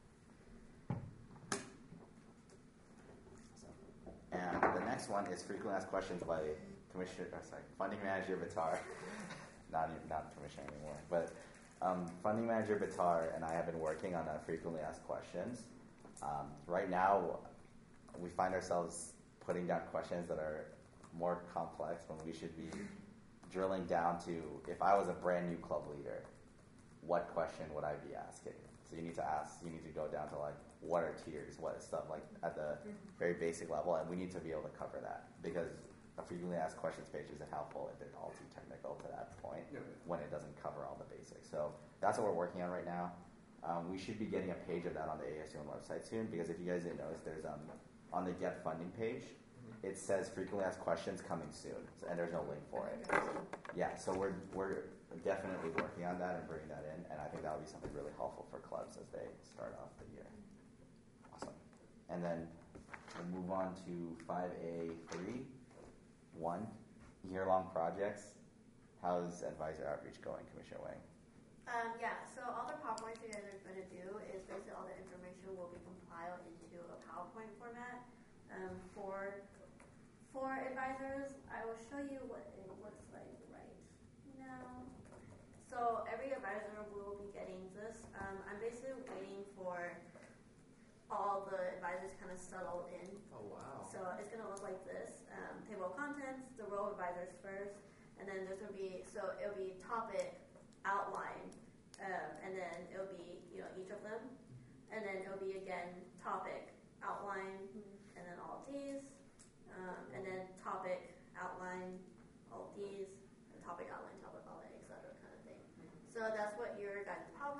And the next one is frequently asked questions by Commissioner, uh, sorry, Funding Manager Vitar. not even, not Commissioner anymore, but um, Funding Manager Vitar and I have been working on a frequently asked questions. Um, right now, we find ourselves putting down questions that are more complex when we should be drilling down to, if I was a brand new club leader, what question would I be asking? So you need to ask, you need to go down to like, what are tiers, what is stuff like at the very basic level, and we need to be able to cover that because a frequently asked questions page isn't helpful if they're all too technical to that point Yeah. when it doesn't cover all the basics. So that's what we're working on right now. Um, we should be getting a page of that on the A S U N website soon because if you guys didn't notice, there's um, on the Get Funding page, it says frequently asked questions coming soon, so, and there's no link for it. Yeah, so we're we're definitely working on that and bringing that in, and I think that would be something really helpful for clubs as they start off the year. Awesome. And then we'll move on to five A three, one, year-long projects. How's advisor outreach going, Commissioner Wang? Um, yeah, so all the PowerPoints you guys are going to do is basically all the information will be compiled into a PowerPoint format um, for for advisors. I will show you what it looks like right now. So every advisor will be getting this. Um, I'm basically waiting for all the advisors kind of settled in. Oh, wow. So it's going to look like this. Um, table of contents, the row of advisors first, and then there's going to be, so it'll be topic, outline, um, and then it'll be, you know, each of them. And then it'll be, again, topic, outline, and then all these. Um, and then topic, outline, all these, and topic, outline, topic, outline, et cetera kind of thing. So that's what your guys' PowerPoint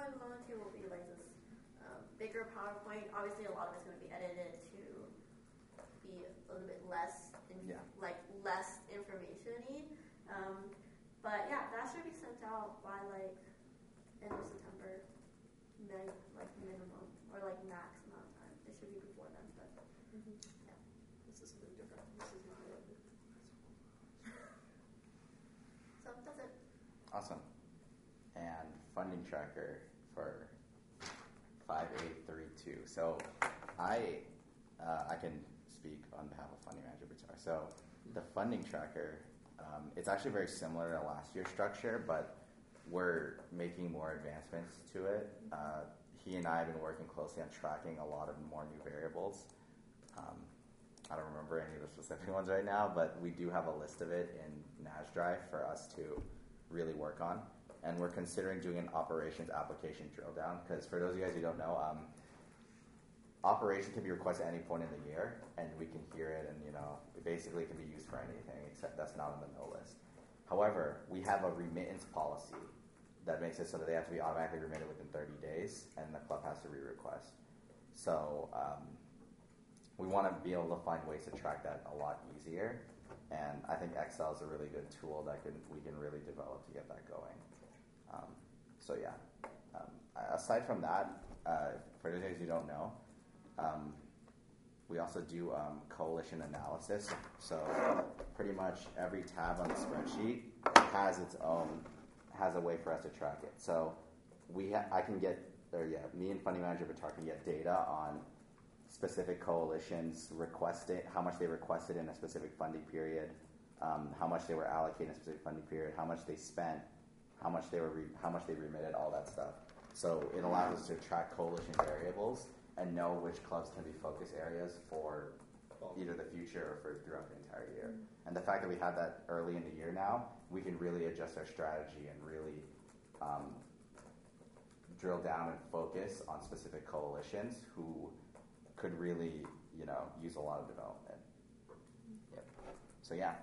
bigger PowerPoint. Obviously, a lot of it's going to be edited to be a little bit less, in, Yeah. like less information-y. Um, but yeah, that should be sent out by like end of September, min, like minimum or like max amount of time. It should be before then, but Mm-hmm. yeah. This is something different. This is not it. So that's it. Awesome. And funding tracker for five eight three two. So I uh, I can speak on behalf of Funding Manager Batar. So the funding tracker, um, it's actually very similar to last year's structure, but we're making more advancements to it. Uh, he and I have been working closely on tracking a lot of more new variables. Um, I don't remember any of the specific ones right now, but we do have a list of it in N A S Drive for us to really work on. And we're considering doing an operations application drill down, because for those of you guys who don't know, um, operation can be requested at any point in the year, and we can hear it, and you know, it basically can be used for anything, except that's not on the no list. However, we have a remittance policy that makes it so that they have to be automatically remitted within thirty days, and the club has to re-request. So um, we want to be able to find ways to track that a lot easier, and I think Excel is a really good tool that can we can really develop to get that going. Um, so yeah. Um, aside from that, uh, for those of you who don't know, um, we also do um, coalition analysis. So pretty much every tab on the spreadsheet has its own has a way for us to track it. So we ha- I can get or yeah, me and Funding Manager Batar can get data on specific coalitions requested, how much they requested in a specific funding period, um, how much they were allocated in a specific funding period, how much they spent, how much they were re- how much they remitted, all that stuff. So it allows us to track coalition variables and know which clubs can be focus areas for either the future or for throughout the entire year. Mm-hmm. And the fact that we have that early in the year now, we can really adjust our strategy and really um, drill down and focus on specific coalitions who could really, you know, use a lot of development. Yep. So yeah,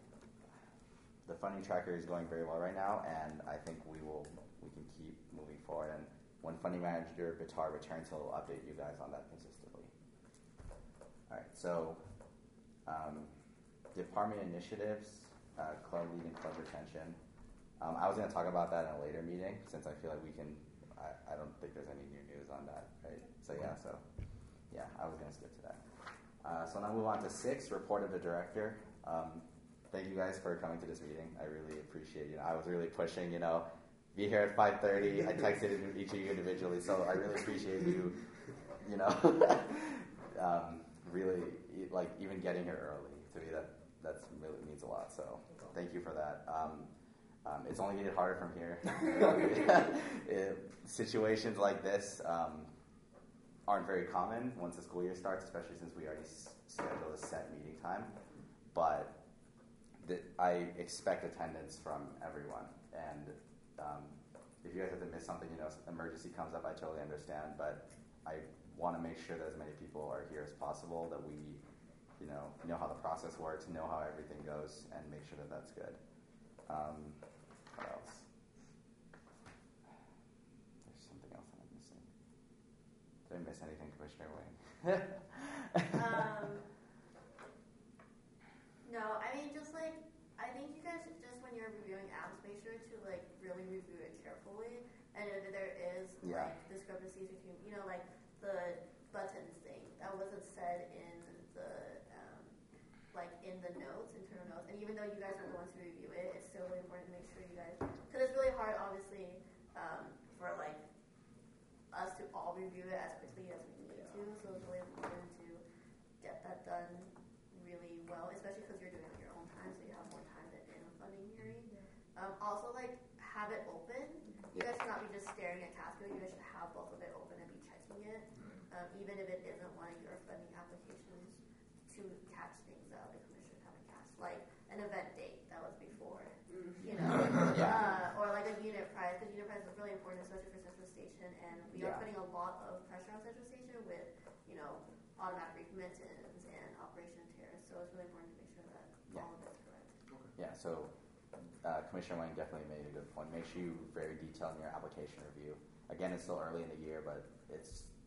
the funding tracker is going very well right now, and I think we will we can keep moving forward. And when Funding Manager Batar returns, he'll update you guys on that consistently. All right, so um, department initiatives, uh, club lead and club retention. Um, I was going to talk about that in a later meeting, since I feel like we can. I, I don't think there's any new news on that, right? So yeah, so yeah, I was going to skip to that. Uh, so now move on to six, report of the director. Um, thank you guys for coming to this meeting. I really appreciate it. You know, I was really pushing, you know, be here at five thirty. I texted each of you individually, so I really appreciate you, you know, um, really, like, even getting here early. To me, that that's really means a lot, so thank you for that. Um, um, it's only getting harder from here. it, situations like this um, aren't very common once the school year starts, especially since we already s- scheduled a set meeting time, but th- I expect attendance from everyone, and Um, if you guys have to miss something, you know, emergency comes up, I totally understand, but I want to make sure that as many people are here as possible, that we, you know, know how the process works, know how everything goes, and make sure that that's good. Um, what else? There's something else that I'm missing. Did I miss anything, Commissioner Wayne? um, no, I mean, just like, I think you guys, just when you're reviewing apps, make sure to like really review it carefully. And if there is Yeah. like discrepancies between, you know, like the buttons thing that wasn't said in the, um, like in the notes, internal notes. And even though you guys are going to review it, it's still really important to make sure you guys, because it's really hard, obviously, um, for like us to all review it as quickly as we need to. So it's really important to get that done really well, especially because you're doing it on your own time, so you have more time than in a funding hearing. Um, also, like, have it open. You guys should not be just staring at Casco. You guys should have both of it open and be checking it, um, even if it isn't one of your funding applications, to catch things that other commissioners haven't catched, like an event date that was before, you know, uh, or like a unit price, because unit price is really important, especially for Central Station, and we Yeah. are putting a lot of pressure on Central Station with, you know, automatic remittance and Operation Terrace, so it's really important to make sure that Yeah. all of it's correct. Yeah, so uh, Commissioner Wayne definitely made a good point. Make sure you very detailed in your application review. Again, it's still early in the year, but it's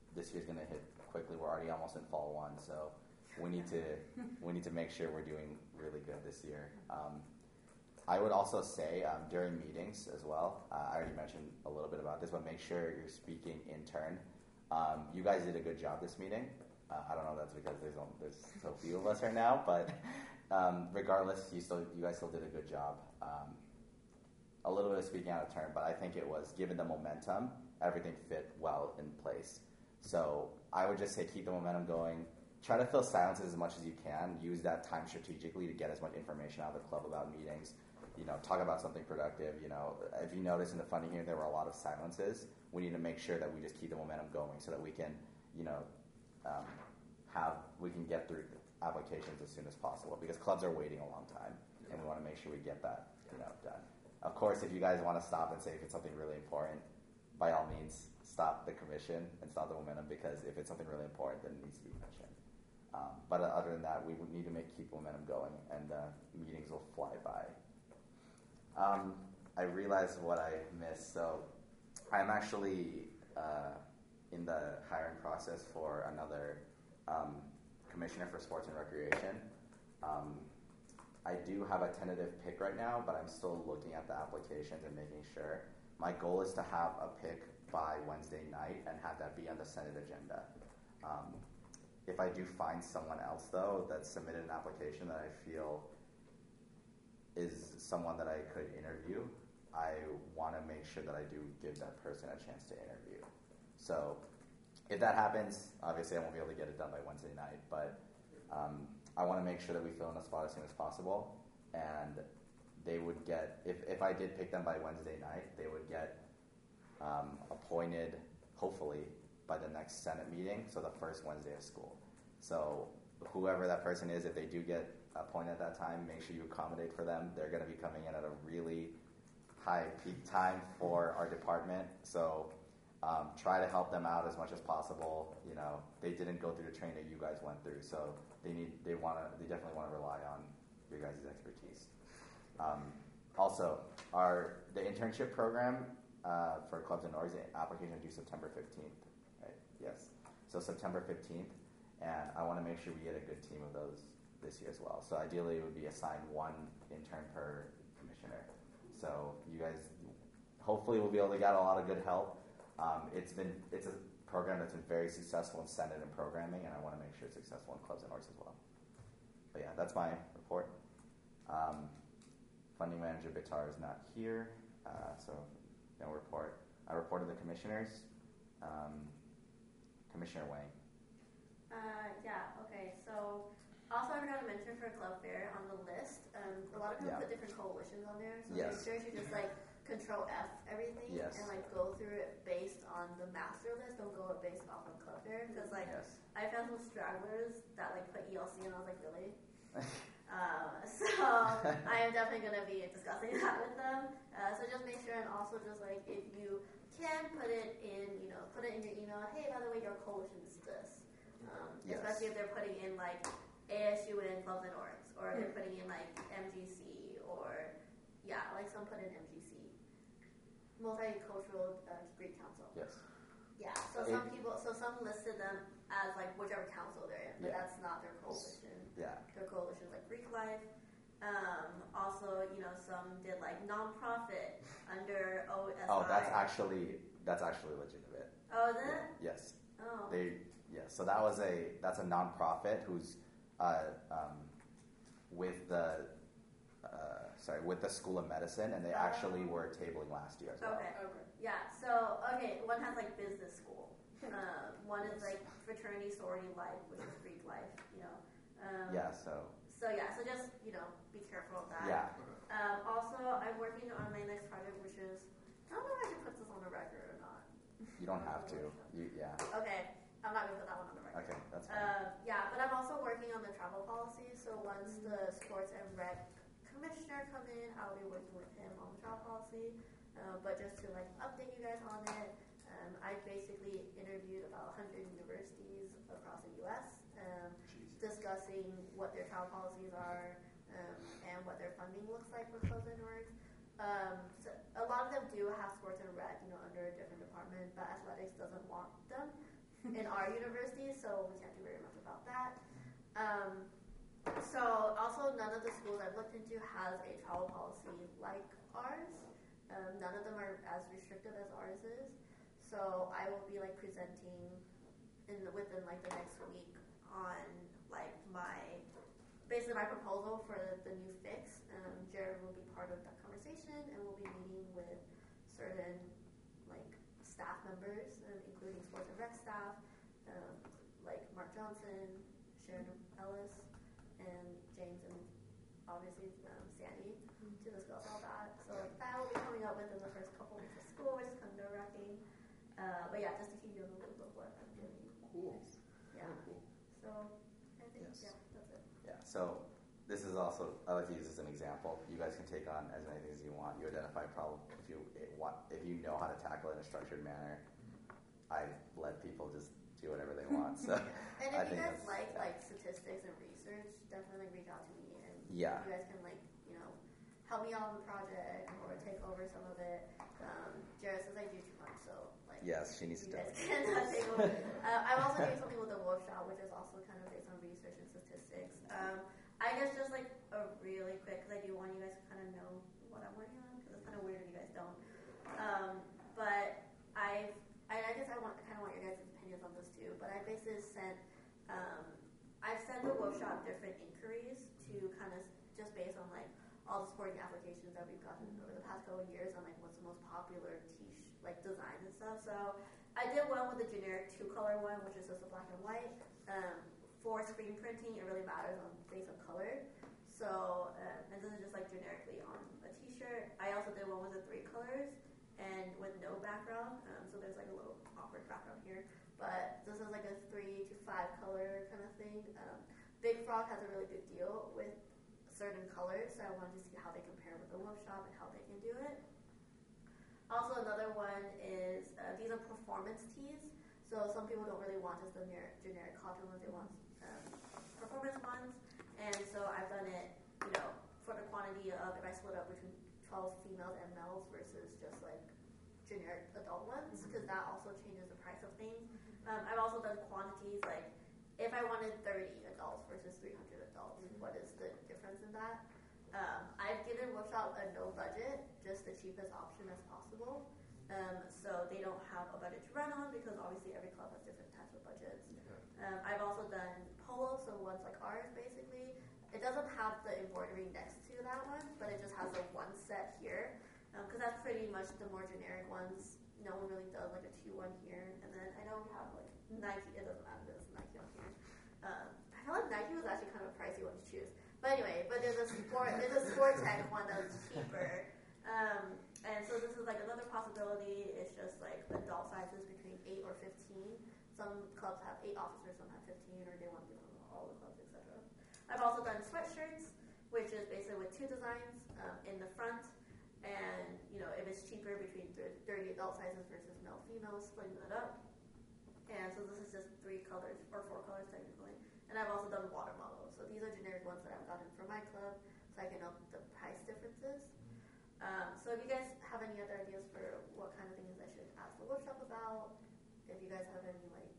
this year's gonna hit quickly. We're already almost in fall one, so we need to we need to make sure we're doing really good this year. Um, I would also say um, during meetings as well. Uh, I already mentioned a little bit about this, but make sure you're speaking in turn. Um, you guys did a good job this meeting. Uh, I don't know if that's because there's only, there's so few of us right now, but um, regardless, you still you guys still did a good job. Um, a little bit of speaking out of turn, but I think it was given the momentum, everything fit well in place. So I would just say keep the momentum going. Try to fill silences as much as you can. Use that time strategically to get as much information out of the club about meetings. You know, talk about something productive. You know, if you notice in the funding here, there were a lot of silences. We need to make sure that we just keep the momentum going so that we can, you know, um, have we can get through applications as soon as possible because clubs are waiting a long time, and we want to make sure we get that, you know, done. Of course, if you guys want to stop and say if it's something really important, by all means, stop the commission and stop the momentum because if it's something really important, then it needs to be mentioned. Um, but other than that, we would need to make keep momentum going, and uh, meetings will fly by. Um, I realized what I missed, so I'm actually uh, in the hiring process for another um, commissioner for sports and recreation. Um, I do have a tentative pick right now, but I'm still looking at the applications and making sure. My goal is to have a pick by Wednesday night and have that be on the Senate agenda. Um, if I do find someone else, though, that submitted an application that I feel is someone that I could interview, I want to make sure that I do give that person a chance to interview. So if that happens, obviously I won't be able to get it done by Wednesday night, but um, I want to make sure that we fill in the spot as soon as possible, and they would get, if, if I did pick them by Wednesday night, they would get um, appointed, hopefully, by the next Senate meeting, so the first Wednesday of school. So whoever that person is, if they do get appointed at that time, make sure you accommodate for them. They're going to be coming in at a really high peak time for our department, so um, try to help them out as much as possible. You know, they didn't go through the training that you guys went through, so they need, they want to, they definitely want to rely on your guys' expertise. Um, also, our the internship program uh, for clubs and orgs, application due September fifteenth. Right? Yes. So September fifteenth, and I want to make sure we get a good team of those this year as well. So ideally, it would be assigned one intern per commissioner. So you guys, hopefully, will be able to get a lot of good help. Um, it's been it's a program that's been very successful in Senate and programming, and I want to make sure it's successful in clubs and orgs as well. But yeah, that's my report. Um, funding manager Bitar is not here, uh, so no report. I reported the commissioners. Um, Commissioner Wang. Uh, yeah, okay, so also I forgot to mention for Club Fair on the list, um, a lot of people Yeah. put different coalitions on there, so Yes. make sure you just like control F everything Yes. and like go through it based on the master list, don't go based off of Club Fair, because like Yes. I found some stragglers that like put E L C and I was like, really? Um, so I am definitely going to be discussing that with them. Uh, so just make sure, and also just like if you can put it in, you know, put it in your email. Hey, by the way, your coalition is this. Um, Yes. Especially if they're putting in like A S U and clubs and orgs, or they're putting in like M G C, or yeah, like some put in M G C, Multicultural uh, Greek Council. Yes. Yeah. So It- some people, so some listed them as like whichever council they're in, but Yeah. that's not their coalition. Yeah. Their coalition is like Greek Life. Um, also, you know, some did like nonprofit under O S I. Oh, that's actually that's actually legitimate. Oh, is it? Yeah. Yes. Oh. They yeah. So that was a that's a nonprofit who's uh, um, with the uh, sorry with the School of Medicine, and they actually Oh. were tabling last year as well. Okay. Okay. Yeah. So okay, one has like business school. Uh, one is like fraternity sorority life, which is Greek life. You know. Um, Yeah. So So yeah. So just you know, be careful of that. yeah. Um, also, I'm working on my next project, which is I don't know if I should put this on the record or not. You don't have to. You yeah. Okay. I'm not gonna put that one on the record. Okay, that's fine. Uh, yeah, but I'm also working on the travel policy. So once the sports and rec commissioner come in, I'll be working with him on the travel policy. Uh, but just to like update you guys on it, um, I basically interviewed about one hundred universities across the U S Um, discussing what their travel policies are um, and what their funding looks like for clubs and orgs. Um, so a lot of them do have sports and rec, you know, under a different department, but athletics doesn't want them in our university, so we can't do very much about that. Um, so also none of the schools I've looked into has a travel policy like ours. Um, none of them are as restrictive as ours is. So I will be like presenting in the, within like the next week on like my basically my proposal for the new fix. Um, Jared will be part of that conversation, and we'll be meeting with certain like staff members, um, including sports and rec staff, um, like Mark Johnson, Sharon Ellis, and James, and obviously um, Sandy mm-hmm. to discuss all that. So like, that will be coming up within the first couple weeks of school, which is kind of nerve wracking. Uh, but yeah, just to keep you in the loop of what I'm doing. Cool. Yeah. Very cool. So I think Yes. yeah, that's it. Yeah. So this is also, I like to use this as an example. You guys can take on as many things as you want. You identify a problem. If you it, want, if you know how to tackle it in a structured manner, I let people just do whatever they want. So and if I you think guys that's, like yeah. like statistics and research, definitely reach out to me, and Yeah. you guys can like you know help me out on the project or take over some of it. Um, Jared says I do too much, so like Yes, she needs you to guys delegate. can take over. Uh, I'm also doing something with the Wolf Shop, which is also kind of based on research and statistics. Um, I guess just like a really quick, because I do want you guys to kind of know what I'm working on, because it's kind of weird if you guys don't. Um, but I've, I, I guess I want, I kind of want your guys' opinions on this too. But I basically sent, um, I've sent the Wolf Shop different inquiries to kind of just based on like all the sporting applications that we've gotten over the past couple of years on like what's the most popular t-shirt like designs and stuff. So I did one with the generic two color one, which is just a black and white. Um, for screen printing, it really matters on base of color. So um, and this is just like generically on a t-shirt. I also did one with the three colors and with no background. Um, so there's like a little awkward background here, but this is like a three to five color kind of thing. Um, Big Frog has a really good deal with certain colors, so I wanted to see how they compare with the Wolf Shop and how they can do it. Also, another one is uh, these are performance tees. So some people don't really want just the generic, generic cotton ones; they want um, performance ones. And so I've done it, you know, for the quantity of if I split up between twelve females and males versus just like generic adult ones, because that also changes the price of things. Um, I've also done quantities like if I wanted thirty adults versus three hundred adults, what is the difference in that? Um, I've given Wolf Shop a no budget, just the cheapest option as possible. Um, so they don't have a budget to run on because obviously every club has different types of budgets. Um, I've also done polo, so ones like ours basically. It doesn't have the embroidery next to that one, but it just has the one set here. Because um, that's pretty much the more generic ones. No one really does like a two one here. And then I know we have like Nike, it doesn't matter, there's Nike on here. Um, I feel like Nike was actually kind of a pricey one to choose. But anyway, but there's a sport, there's a sport tech one that's cheaper. Um, and so this is like another possibility. It's just like adult sizes between eight or fifteen. Some clubs have eight officers, some have fifteen, or they want to be all the clubs, et cetera. I've also done sweatshirts, which is basically with two designs um, in the front. And, you know, if it's cheaper between thirty adult sizes versus male, female, splitting that up. And so this is just three colors, or four colors technically. And I've also done water models. So these are generic ones that I've gotten for my club, so I can know the price differences. Um, so if you guys have any other ideas for what kind of things I should ask the workshop about, if you guys have any like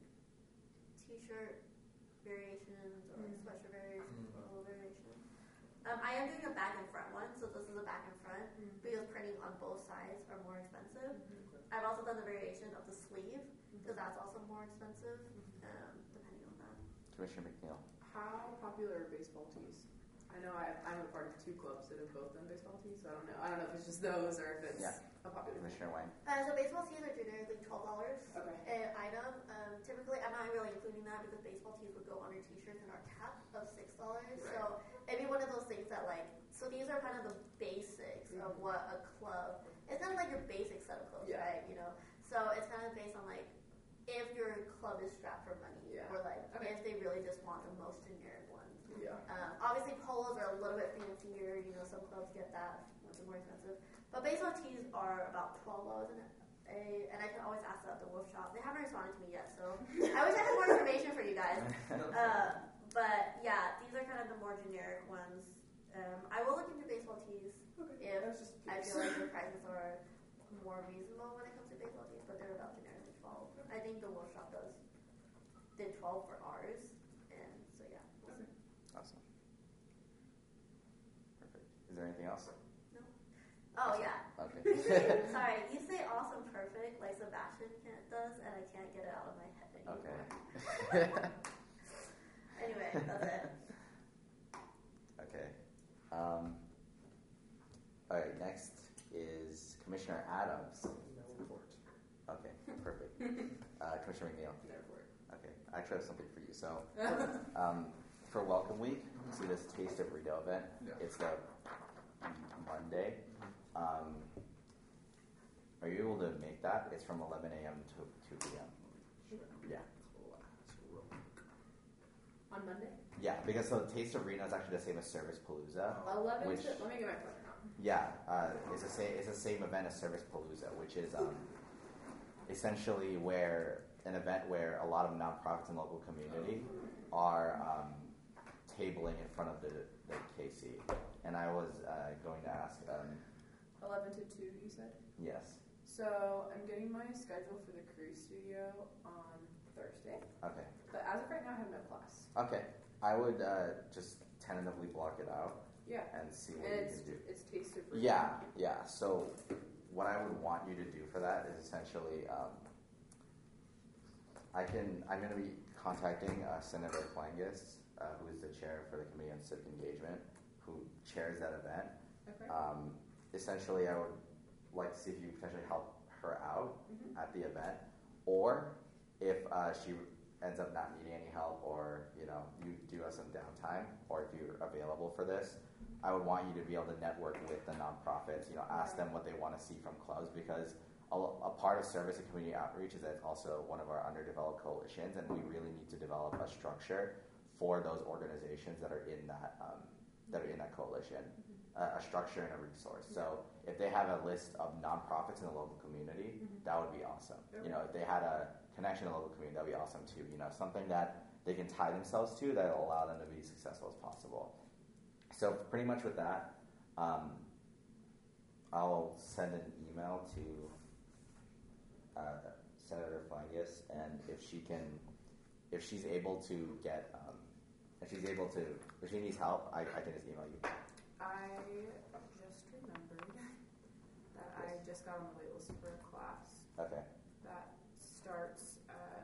t-shirt variations or mm. sweatshirt variations or little variations. Um, I am doing a back and front one, so this is a back and front mm. because printing on both sides are more expensive. Mm-hmm. I've also done the variation of the sleeve because mm-hmm. that's also more expensive, um, depending on that. Commissioner McNeil. How popular are baseball tees? I know I, I'm a part of two clubs that have both done baseball tees, so I don't know. I don't know if it's just those or if it's yeah. a popular. Commissioner Wayne. Uh, so baseball tees are generically twelve dollars okay. an item. Um, typically, I'm not really including that because baseball tees would go under t-shirts and our cap of six dollars. Right. So it'd be one of those things that like. So these are kind of the basics mm-hmm. of what a club. It's kind of like your basic set of clothes, yeah. right? You know. So it's kind of based on like if your club is strapped for money, yeah. or like okay. if they really just want the most generic ones. Yeah. Um, obviously, polos are a little bit fancier. You know, some clubs get that, which is more expensive. But baseball tees are about twelve dollars an a, and I can always ask that at the Wolf Shop. They haven't responded to me yet, so I wish I had more information for you guys. Uh, but yeah, these are kind of the more generic ones. Um, I will look into baseball tees okay. if I feel like the prices are more reasonable when it comes to baseball tees, but they're about generically twelve. I think the Wolf Shop does did twelve for ours, and so yeah. We'll see. Awesome. Perfect. Is there anything else? No. Oh yeah. Okay. You say, sorry, you say awesome perfect like Sebastian can't, does, and I can't get it out of my head anymore. Okay. Anyway, that's it. Okay. Um, all right. Next is Commissioner Adams. Okay. Perfect. Uh, Commissioner McNeil. Okay. I actually have something for you. So, um, for Welcome Week, see this Taste of Reno event. Yeah. It's the Monday. Um, are you able to make that? It's from eleven a.m. to two p.m. Sure. Yeah. On Monday? Yeah, because so Taste of Reno is actually the same as Service Palooza. Eleven Which- to, let me get my planner out. Yeah, uh, it's the same. It's the same event as Service Palooza, which is um, essentially where an event where a lot of nonprofits in the local community are um, tabling in front of the, the K C. And I was uh, going to ask. Um, Eleven to two, you said? yes. So I'm getting my schedule for the cruise studio on Thursday, Okay. but as of right now, I have no class. Okay. I would uh, just tentatively block it out Yeah, and see what and you it's can do. it's Taste of Reno. Yeah, yeah. So what I would want you to do for that is essentially, um, I can. I'm going to be contacting uh, Senator Flangus, uh, who is the chair for the Committee on Civic Engagement, who chairs that event. Okay. Um, essentially, I would like to see if you potentially help her out Mhm. at the event, or if uh, she ends up not needing any help, or you know you do have some downtime, or if you're available for this, I would want you to be able to network with the nonprofits. You know, ask them what they want to see from clubs, because a, a part of service and community outreach is that it's also one of our underdeveloped coalitions, and we really need to develop a structure for those organizations that are in that um, that are in that coalition. Uh, a structure and a resource. So if they have a list of nonprofits in the local community, Mhm. that would be awesome. Okay. You know, if they had a connection to the local community, that would be awesome too. You know, something that they can tie themselves to that will allow them to be as successful as possible. So pretty much with that, um, I'll send an email to uh, Senator Flangus, and if she can, if she's able to get, um, if she's able to, if she needs help, I, I can just email you. I just remembered that I just got on the wait list for a class Okay. that starts at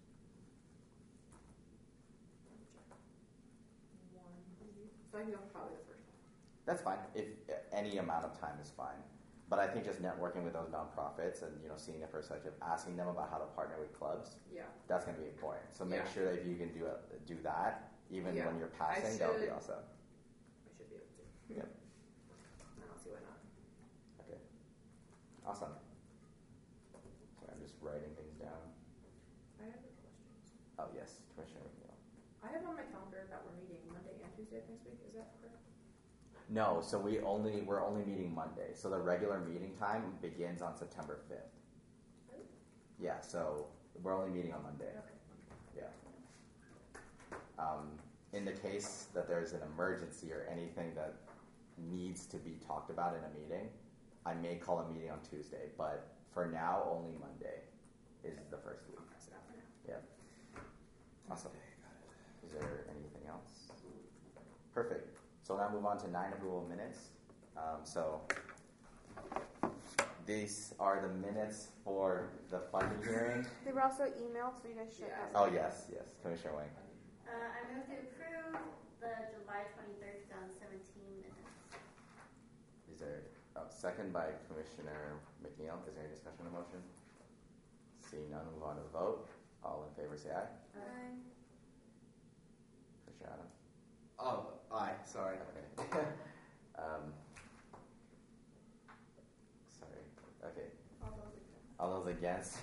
one, maybe. So I can go probably the first one. That's fine. If uh, any amount of time is fine. But I think just networking with those nonprofits and you know seeing the perspective, asking them about how to partner with clubs, Yeah. that's going to be important. So make Yeah. sure that if you can do it, do that, even Yeah. when you're I passing, that would be should- awesome. I should be able to. Yep. I don't see why not. Okay. Awesome. Okay, I'm just writing things down. I have questions. Oh yes, Commissioner McNeil. I have on my calendar that we're meeting Monday and Tuesday of next week. Is that correct? No, so we only we're only meeting Monday. So the regular meeting time begins on September fifth. Really? Yeah, so we're only meeting on Monday. Okay. Yeah. Um, in the case that there's an emergency or anything that needs to be talked about in a meeting, I may call a meeting on Tuesday, but for now, only Monday is the first week. I'll pass it out for now. Yeah. Awesome. Is there anything else? Perfect. So now move on to nine approval minutes. Um, so these are the minutes for the funding hearing. They were also emailed, so you guys should Yeah. have. Oh yes, yes, Commissioner Wing. Uh, I move to approve the July twenty-third, twenty seventeen minutes. Is there oh, second by Commissioner McNeil? Is there any discussion on the motion? Seeing none, move on to the vote. All in favor, say aye. Aye. Commissioner Adams. Oh, aye. Sorry. Okay. um, sorry. Okay. All those against. All those against?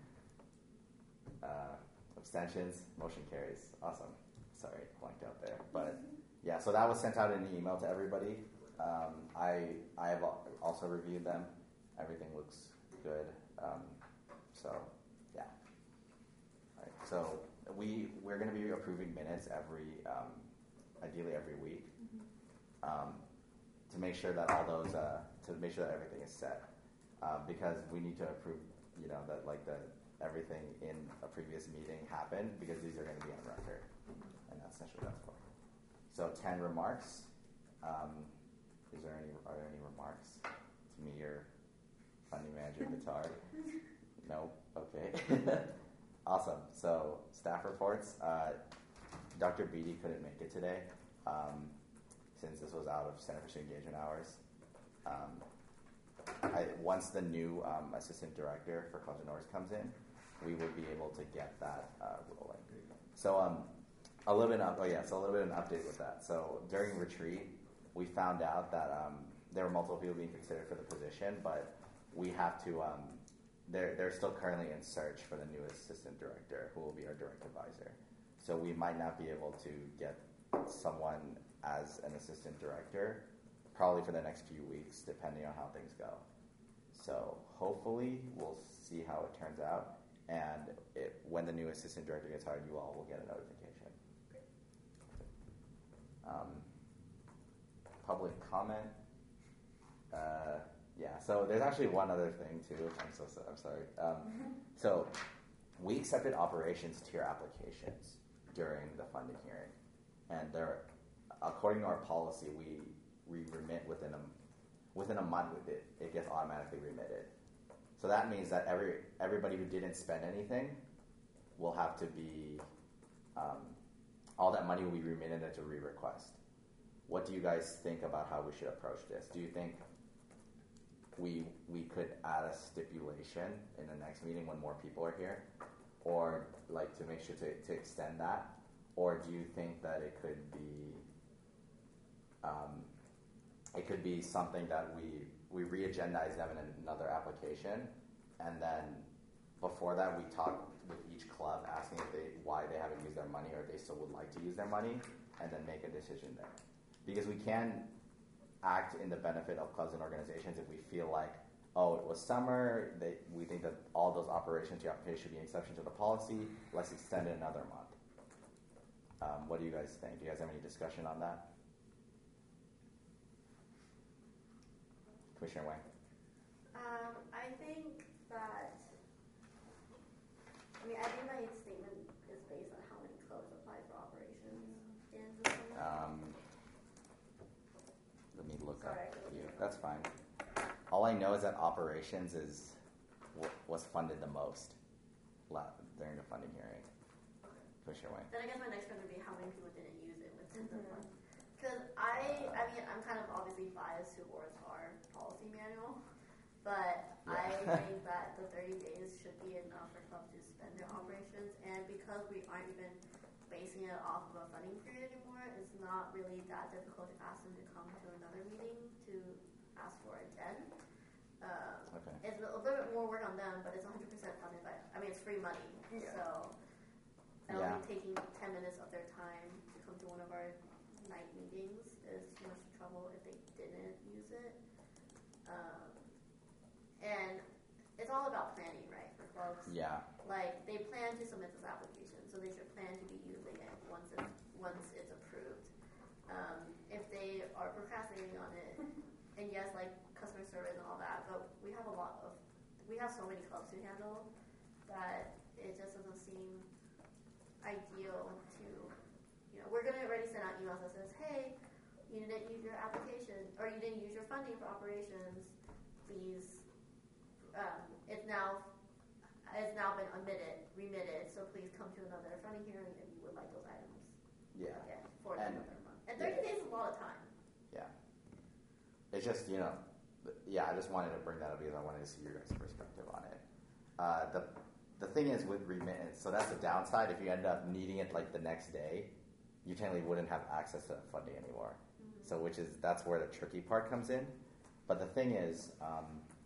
uh, abstentions? Motion carries. Awesome. Sorry, blanked out there. But yeah, so that was sent out in an email to everybody. Um, I I have al- also reviewed them. Everything looks good. Um, so yeah. All right. So we we're going to be approving minutes every um, ideally every week um, to make sure that all those uh, to make sure that everything is set uh, because we need to approve you know, that like the everything in a previous meeting happened because these are going to be on record, and that's essentially what that's for. So ten remarks. Um, is there any are there any remarks to me, your funding manager, Vitar? No. Okay. Awesome. So staff reports. Uh, Doctor Beatty couldn't make it today um, since this was out of Center for Student Engagement hours. Um, I, once the new um, assistant director for Clubs and Orgs comes in, we will be able to get that uh, rolling. So um, a little bit of, oh yeah, so a little bit of an update with that. So during retreat, we found out that um, there were multiple people being considered for the position, but we have to, um, they're, they're still currently in search for the new assistant director who will be our direct advisor. So we might not be able to get someone as an assistant director probably for the next few weeks, depending on how things go. So hopefully we'll see how it turns out. And it, when the new assistant director gets hired, you all will get a notification. Um, public comment. Uh, yeah, so there's actually one other thing too. I'm so I'm sorry. Um, so we accepted operations tier applications during the funding hearing, and there, according to our policy, we we remit within a within a month with it. It gets automatically remitted. So that means that every everybody who didn't spend anything will have to be um, all that money will be remitted into re-request. What do you guys think about how we should approach this? Do you think we we could add a stipulation in the next meeting when more people are here, or like to make sure to, to extend that, or do you think that it could be um, it could be something that we we re-agendize them in another application, and then before that we talk with each club asking if they why they haven't used their money or if they still would like to use their money, and then make a decision there, because we can act in the benefit of clubs and organizations if we feel like, oh, it was summer, they, we think that all those operations you application should be an exception to the policy, let's extend it another month. Um, what do you guys think? Do you guys have any discussion on that? Commissioner Wang? Um, I think that, I mean, I think my statement is based on how many clubs apply for operations in the summer. Um, let me look Sorry, up I couldn't you. look. That's fine. All I know is that operations is w- was funded the most la- during the funding hearing. Commissioner Wang? Then I guess my next one would be how many people didn't use it within the month. Because I, I mean, I'm kind of obviously biased towards our policy manual, but Yeah. I think that the thirty days should be enough for clubs to spend their operations, and because we aren't even basing it off of a funding period anymore, it's not really that difficult to ask them to come to another meeting to ask for it then. Um, Okay. It's a little bit more work on them, but it's one hundred percent funded by, I mean, it's free money, Yeah. so I don't Yeah. think taking ten minutes of their time to come to one of our night meetings is too much trouble if they didn't use it. Um, and it's all about planning, right, for folks. Yeah. Like, they plan to submit this application, so they should plan to be using it once it's, once it's approved. Um, if they are procrastinating on it, and yes, like customer service and all that, but we have a lot of, we have so many clubs to handle that it just doesn't seem ideal to, you know, we're going to already send out emails that says, hey, you didn't use your application, or you didn't use your funding for operations, please, um, it's now it's now been omitted, remitted, so please come to another funding hearing if you would like those items Yeah. again for And- another month. And thirty yeah. days is a lot of time. Yeah. It's just, you know, th- yeah, I just wanted to bring that up because I wanted to see your guys' perspective on it. Uh, the the thing is with remittance, so that's the downside. If you end up needing it like the next day, you technically wouldn't have access to that funding anymore. Mm-hmm. So which is, that's where the tricky part comes in. But the thing is, um,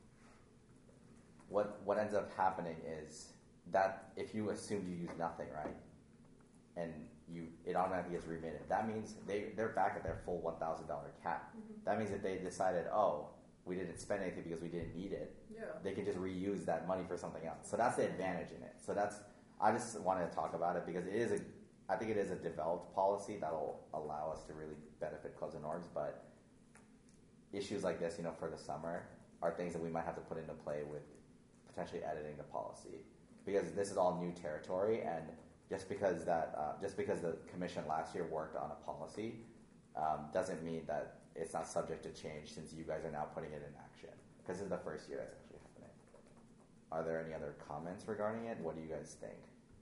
what what ends up happening is that if you assume you use nothing, right, and you it automatically gets remitted, that means they they're back at their full one thousand dollar cap. Mhm. That means that they decided, oh, we didn't spend anything because we didn't need it. Yeah. They can just reuse that money for something else. So that's the advantage in it. So that's I just wanted to talk about it because it is a I think it is a developed policy that'll allow us to really benefit clubs and orgs, but issues like this, you know, for the summer are things that we might have to put into play with potentially editing the policy, because this is all new territory, and just because that uh, just because the commission last year worked on a policy um, doesn't mean that it's not subject to change, since you guys are now putting it in action, because this is the first year it's actually happening. Are there any other comments regarding it? What do you guys think?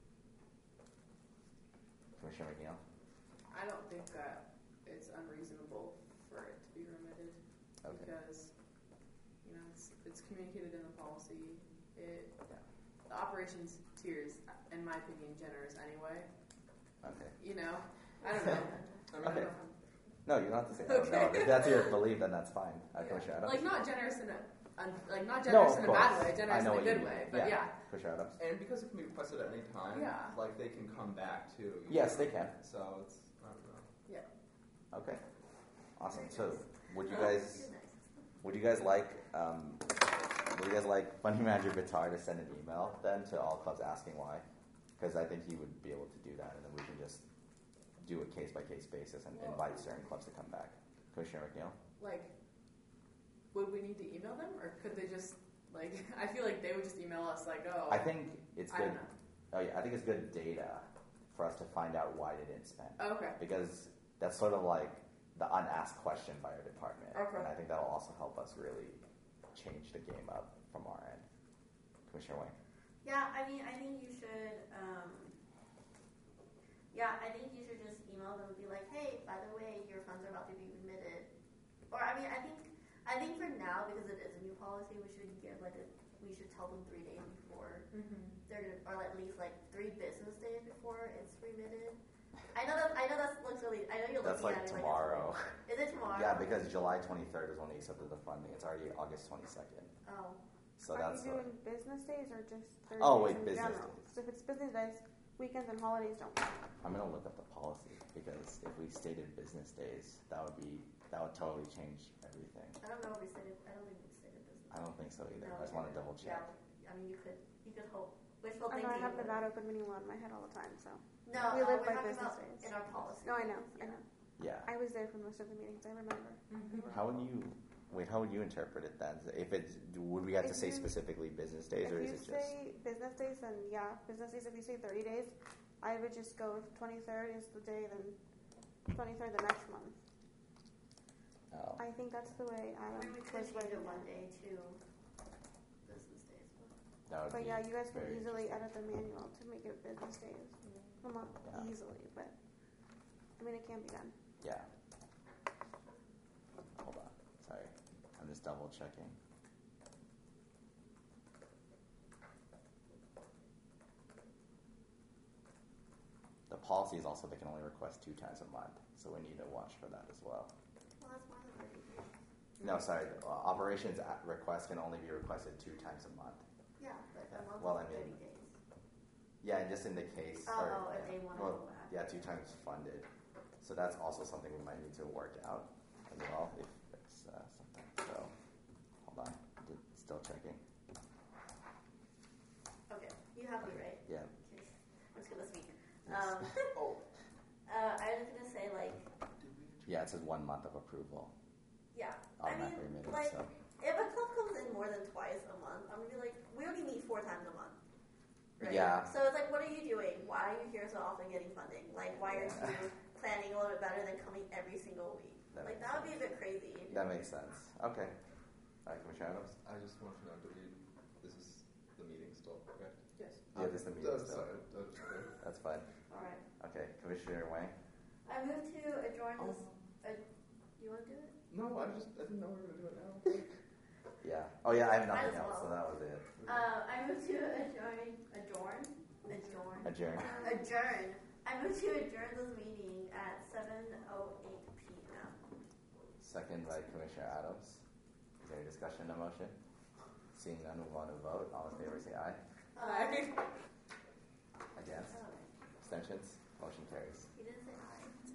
Commissioner McNeil? I don't think that it's unreasonable for it to be remitted Okay. because, you know, it's, it's communicated in the policy. It, Yeah. the operations tiers, in my opinion, generous anyway. Okay. You know, I don't know. I mean, Okay. I don't know. No, you don't have to say I don't know. If that's your belief, then that's fine. Uh, Yeah. Commissioner Adams? Like not generous in a, un, like not No, generous of in a bad course. way, I generous know in a what you good mean. way. But yeah. Commissioner Adams? And because it can be requested at any time, Yeah. like they can come back too. you Yes, know? they can. So it's, I don't know. Yeah. Okay. Awesome. So, would you guys, would you guys like, um, would you guys like Funny Manager Bitar to send an email then to all clubs asking why? Because I think he would be able to do that, and then we can just do a case by case basis and invite certain clubs to come back. Commissioner McNeil? Like, would we need to email them, or could they just like? I feel like they would just email us like, oh. I think it's I good. don't know. Oh yeah, I think it's good data for us to find out why they didn't spend. Oh, okay. Because that's sort of like the unasked question by our department, Okay. and I think that'll also help us really change the game up from our end. Commissioner Wayne. Yeah, I mean, I think you should. Um, yeah, I think you should just email them and be like, "Hey, by the way, your funds are about to be remitted." Or I mean, I think, I think for now, because it is a new policy, we should give like a, we should tell them three days before Mm-hmm. they're, or at least like three business days before it's remitted. I know that. I know that looks really. I know you're That's looking like at it tomorrow. Like, is it tomorrow? Yeah, because July twenty-third is when they accepted the funding. It's already August twenty-second. Oh. So Are that's you what, doing business days or just Thursdays Oh, wait, in business general? days. So if it's business days, weekends and holidays don't count. I'm gonna look up the policy, because if we stated business days, that would be that would totally change everything. I don't know if we stated. I don't think we stated business. I don't think so either. No, I just want to double check. Yeah, I mean, you could. You could hope. Wishful I know thinking. I have the That Open Meeting law in my head all the time, so. No, We uh, live we're by talking business about days. in our policy. No, I know, I know. Yeah. I was there for most of the meetings, I remember. Mm-hmm. How would you wait? How would you interpret it then? If it's would we have to If say you- specifically business days, If or is you it just? say business days, then yeah, business days, if you say thirty days, I would just go if twenty-third is the day, then twenty-third the next month. Oh. I think that's the way I Adam mean, we could was change it writing one it. day to business days. That would But be yeah, you guys can very easily interesting. edit the manual to make it business days. Well, not Yeah. easily, but I mean, it can be done. Yeah. Hold on. Sorry. I'm just double checking. The policy is also they can only request two times a month, so we need to watch for that as well. Well, that's more than thirty days. No, sorry. Uh, operations at request can only be requested two times a month. Yeah, but a month Well, is I mean, thirty days. Yeah, and just in the case. Oh, or, oh, if yeah, they want to well, go back. Yeah, two times funded. So that's also something we might need to work out as well if it's uh, something. So hold on, D- still checking. Okay, you have me right. Yeah. Okay. I'm just gonna speak. Yes. Um, Oh. uh, I was gonna say like, Yeah, it says one month of approval. yeah. I mean, Automatically remitted. like, So if a club comes in more than twice a month, I'm gonna be like, we only meet four times a month. Right? Yeah. So it's like, what are you doing? Why are you here so often getting funding? Like, why are Yeah. you planning a little bit better than coming every single week? That like, makes that would be a bit crazy. that makes sense. Okay. All right, Commissioner Adams. I just want to know, do we, this is the meeting still, correct? Yes. Yeah, this is the meeting That's, still. sorry, that was clear. That's fine. All right. Okay, Commissioner Wang. I moved to adjourn Oh. this. Uh, you want to do it? No, I just, I didn't know we were going to do it now. Yeah. Oh yeah, I have Might nothing as else, so well. that was it. Uh, I moved to adjourn. Adjourn. Adjourn. Adjourn. Adjourn. I moved to adjourn this meeting at seven oh eight p.m. Second by Commissioner Adams. Is there any discussion on the motion? Seeing none, we want to vote. All in favor, say aye. Uh,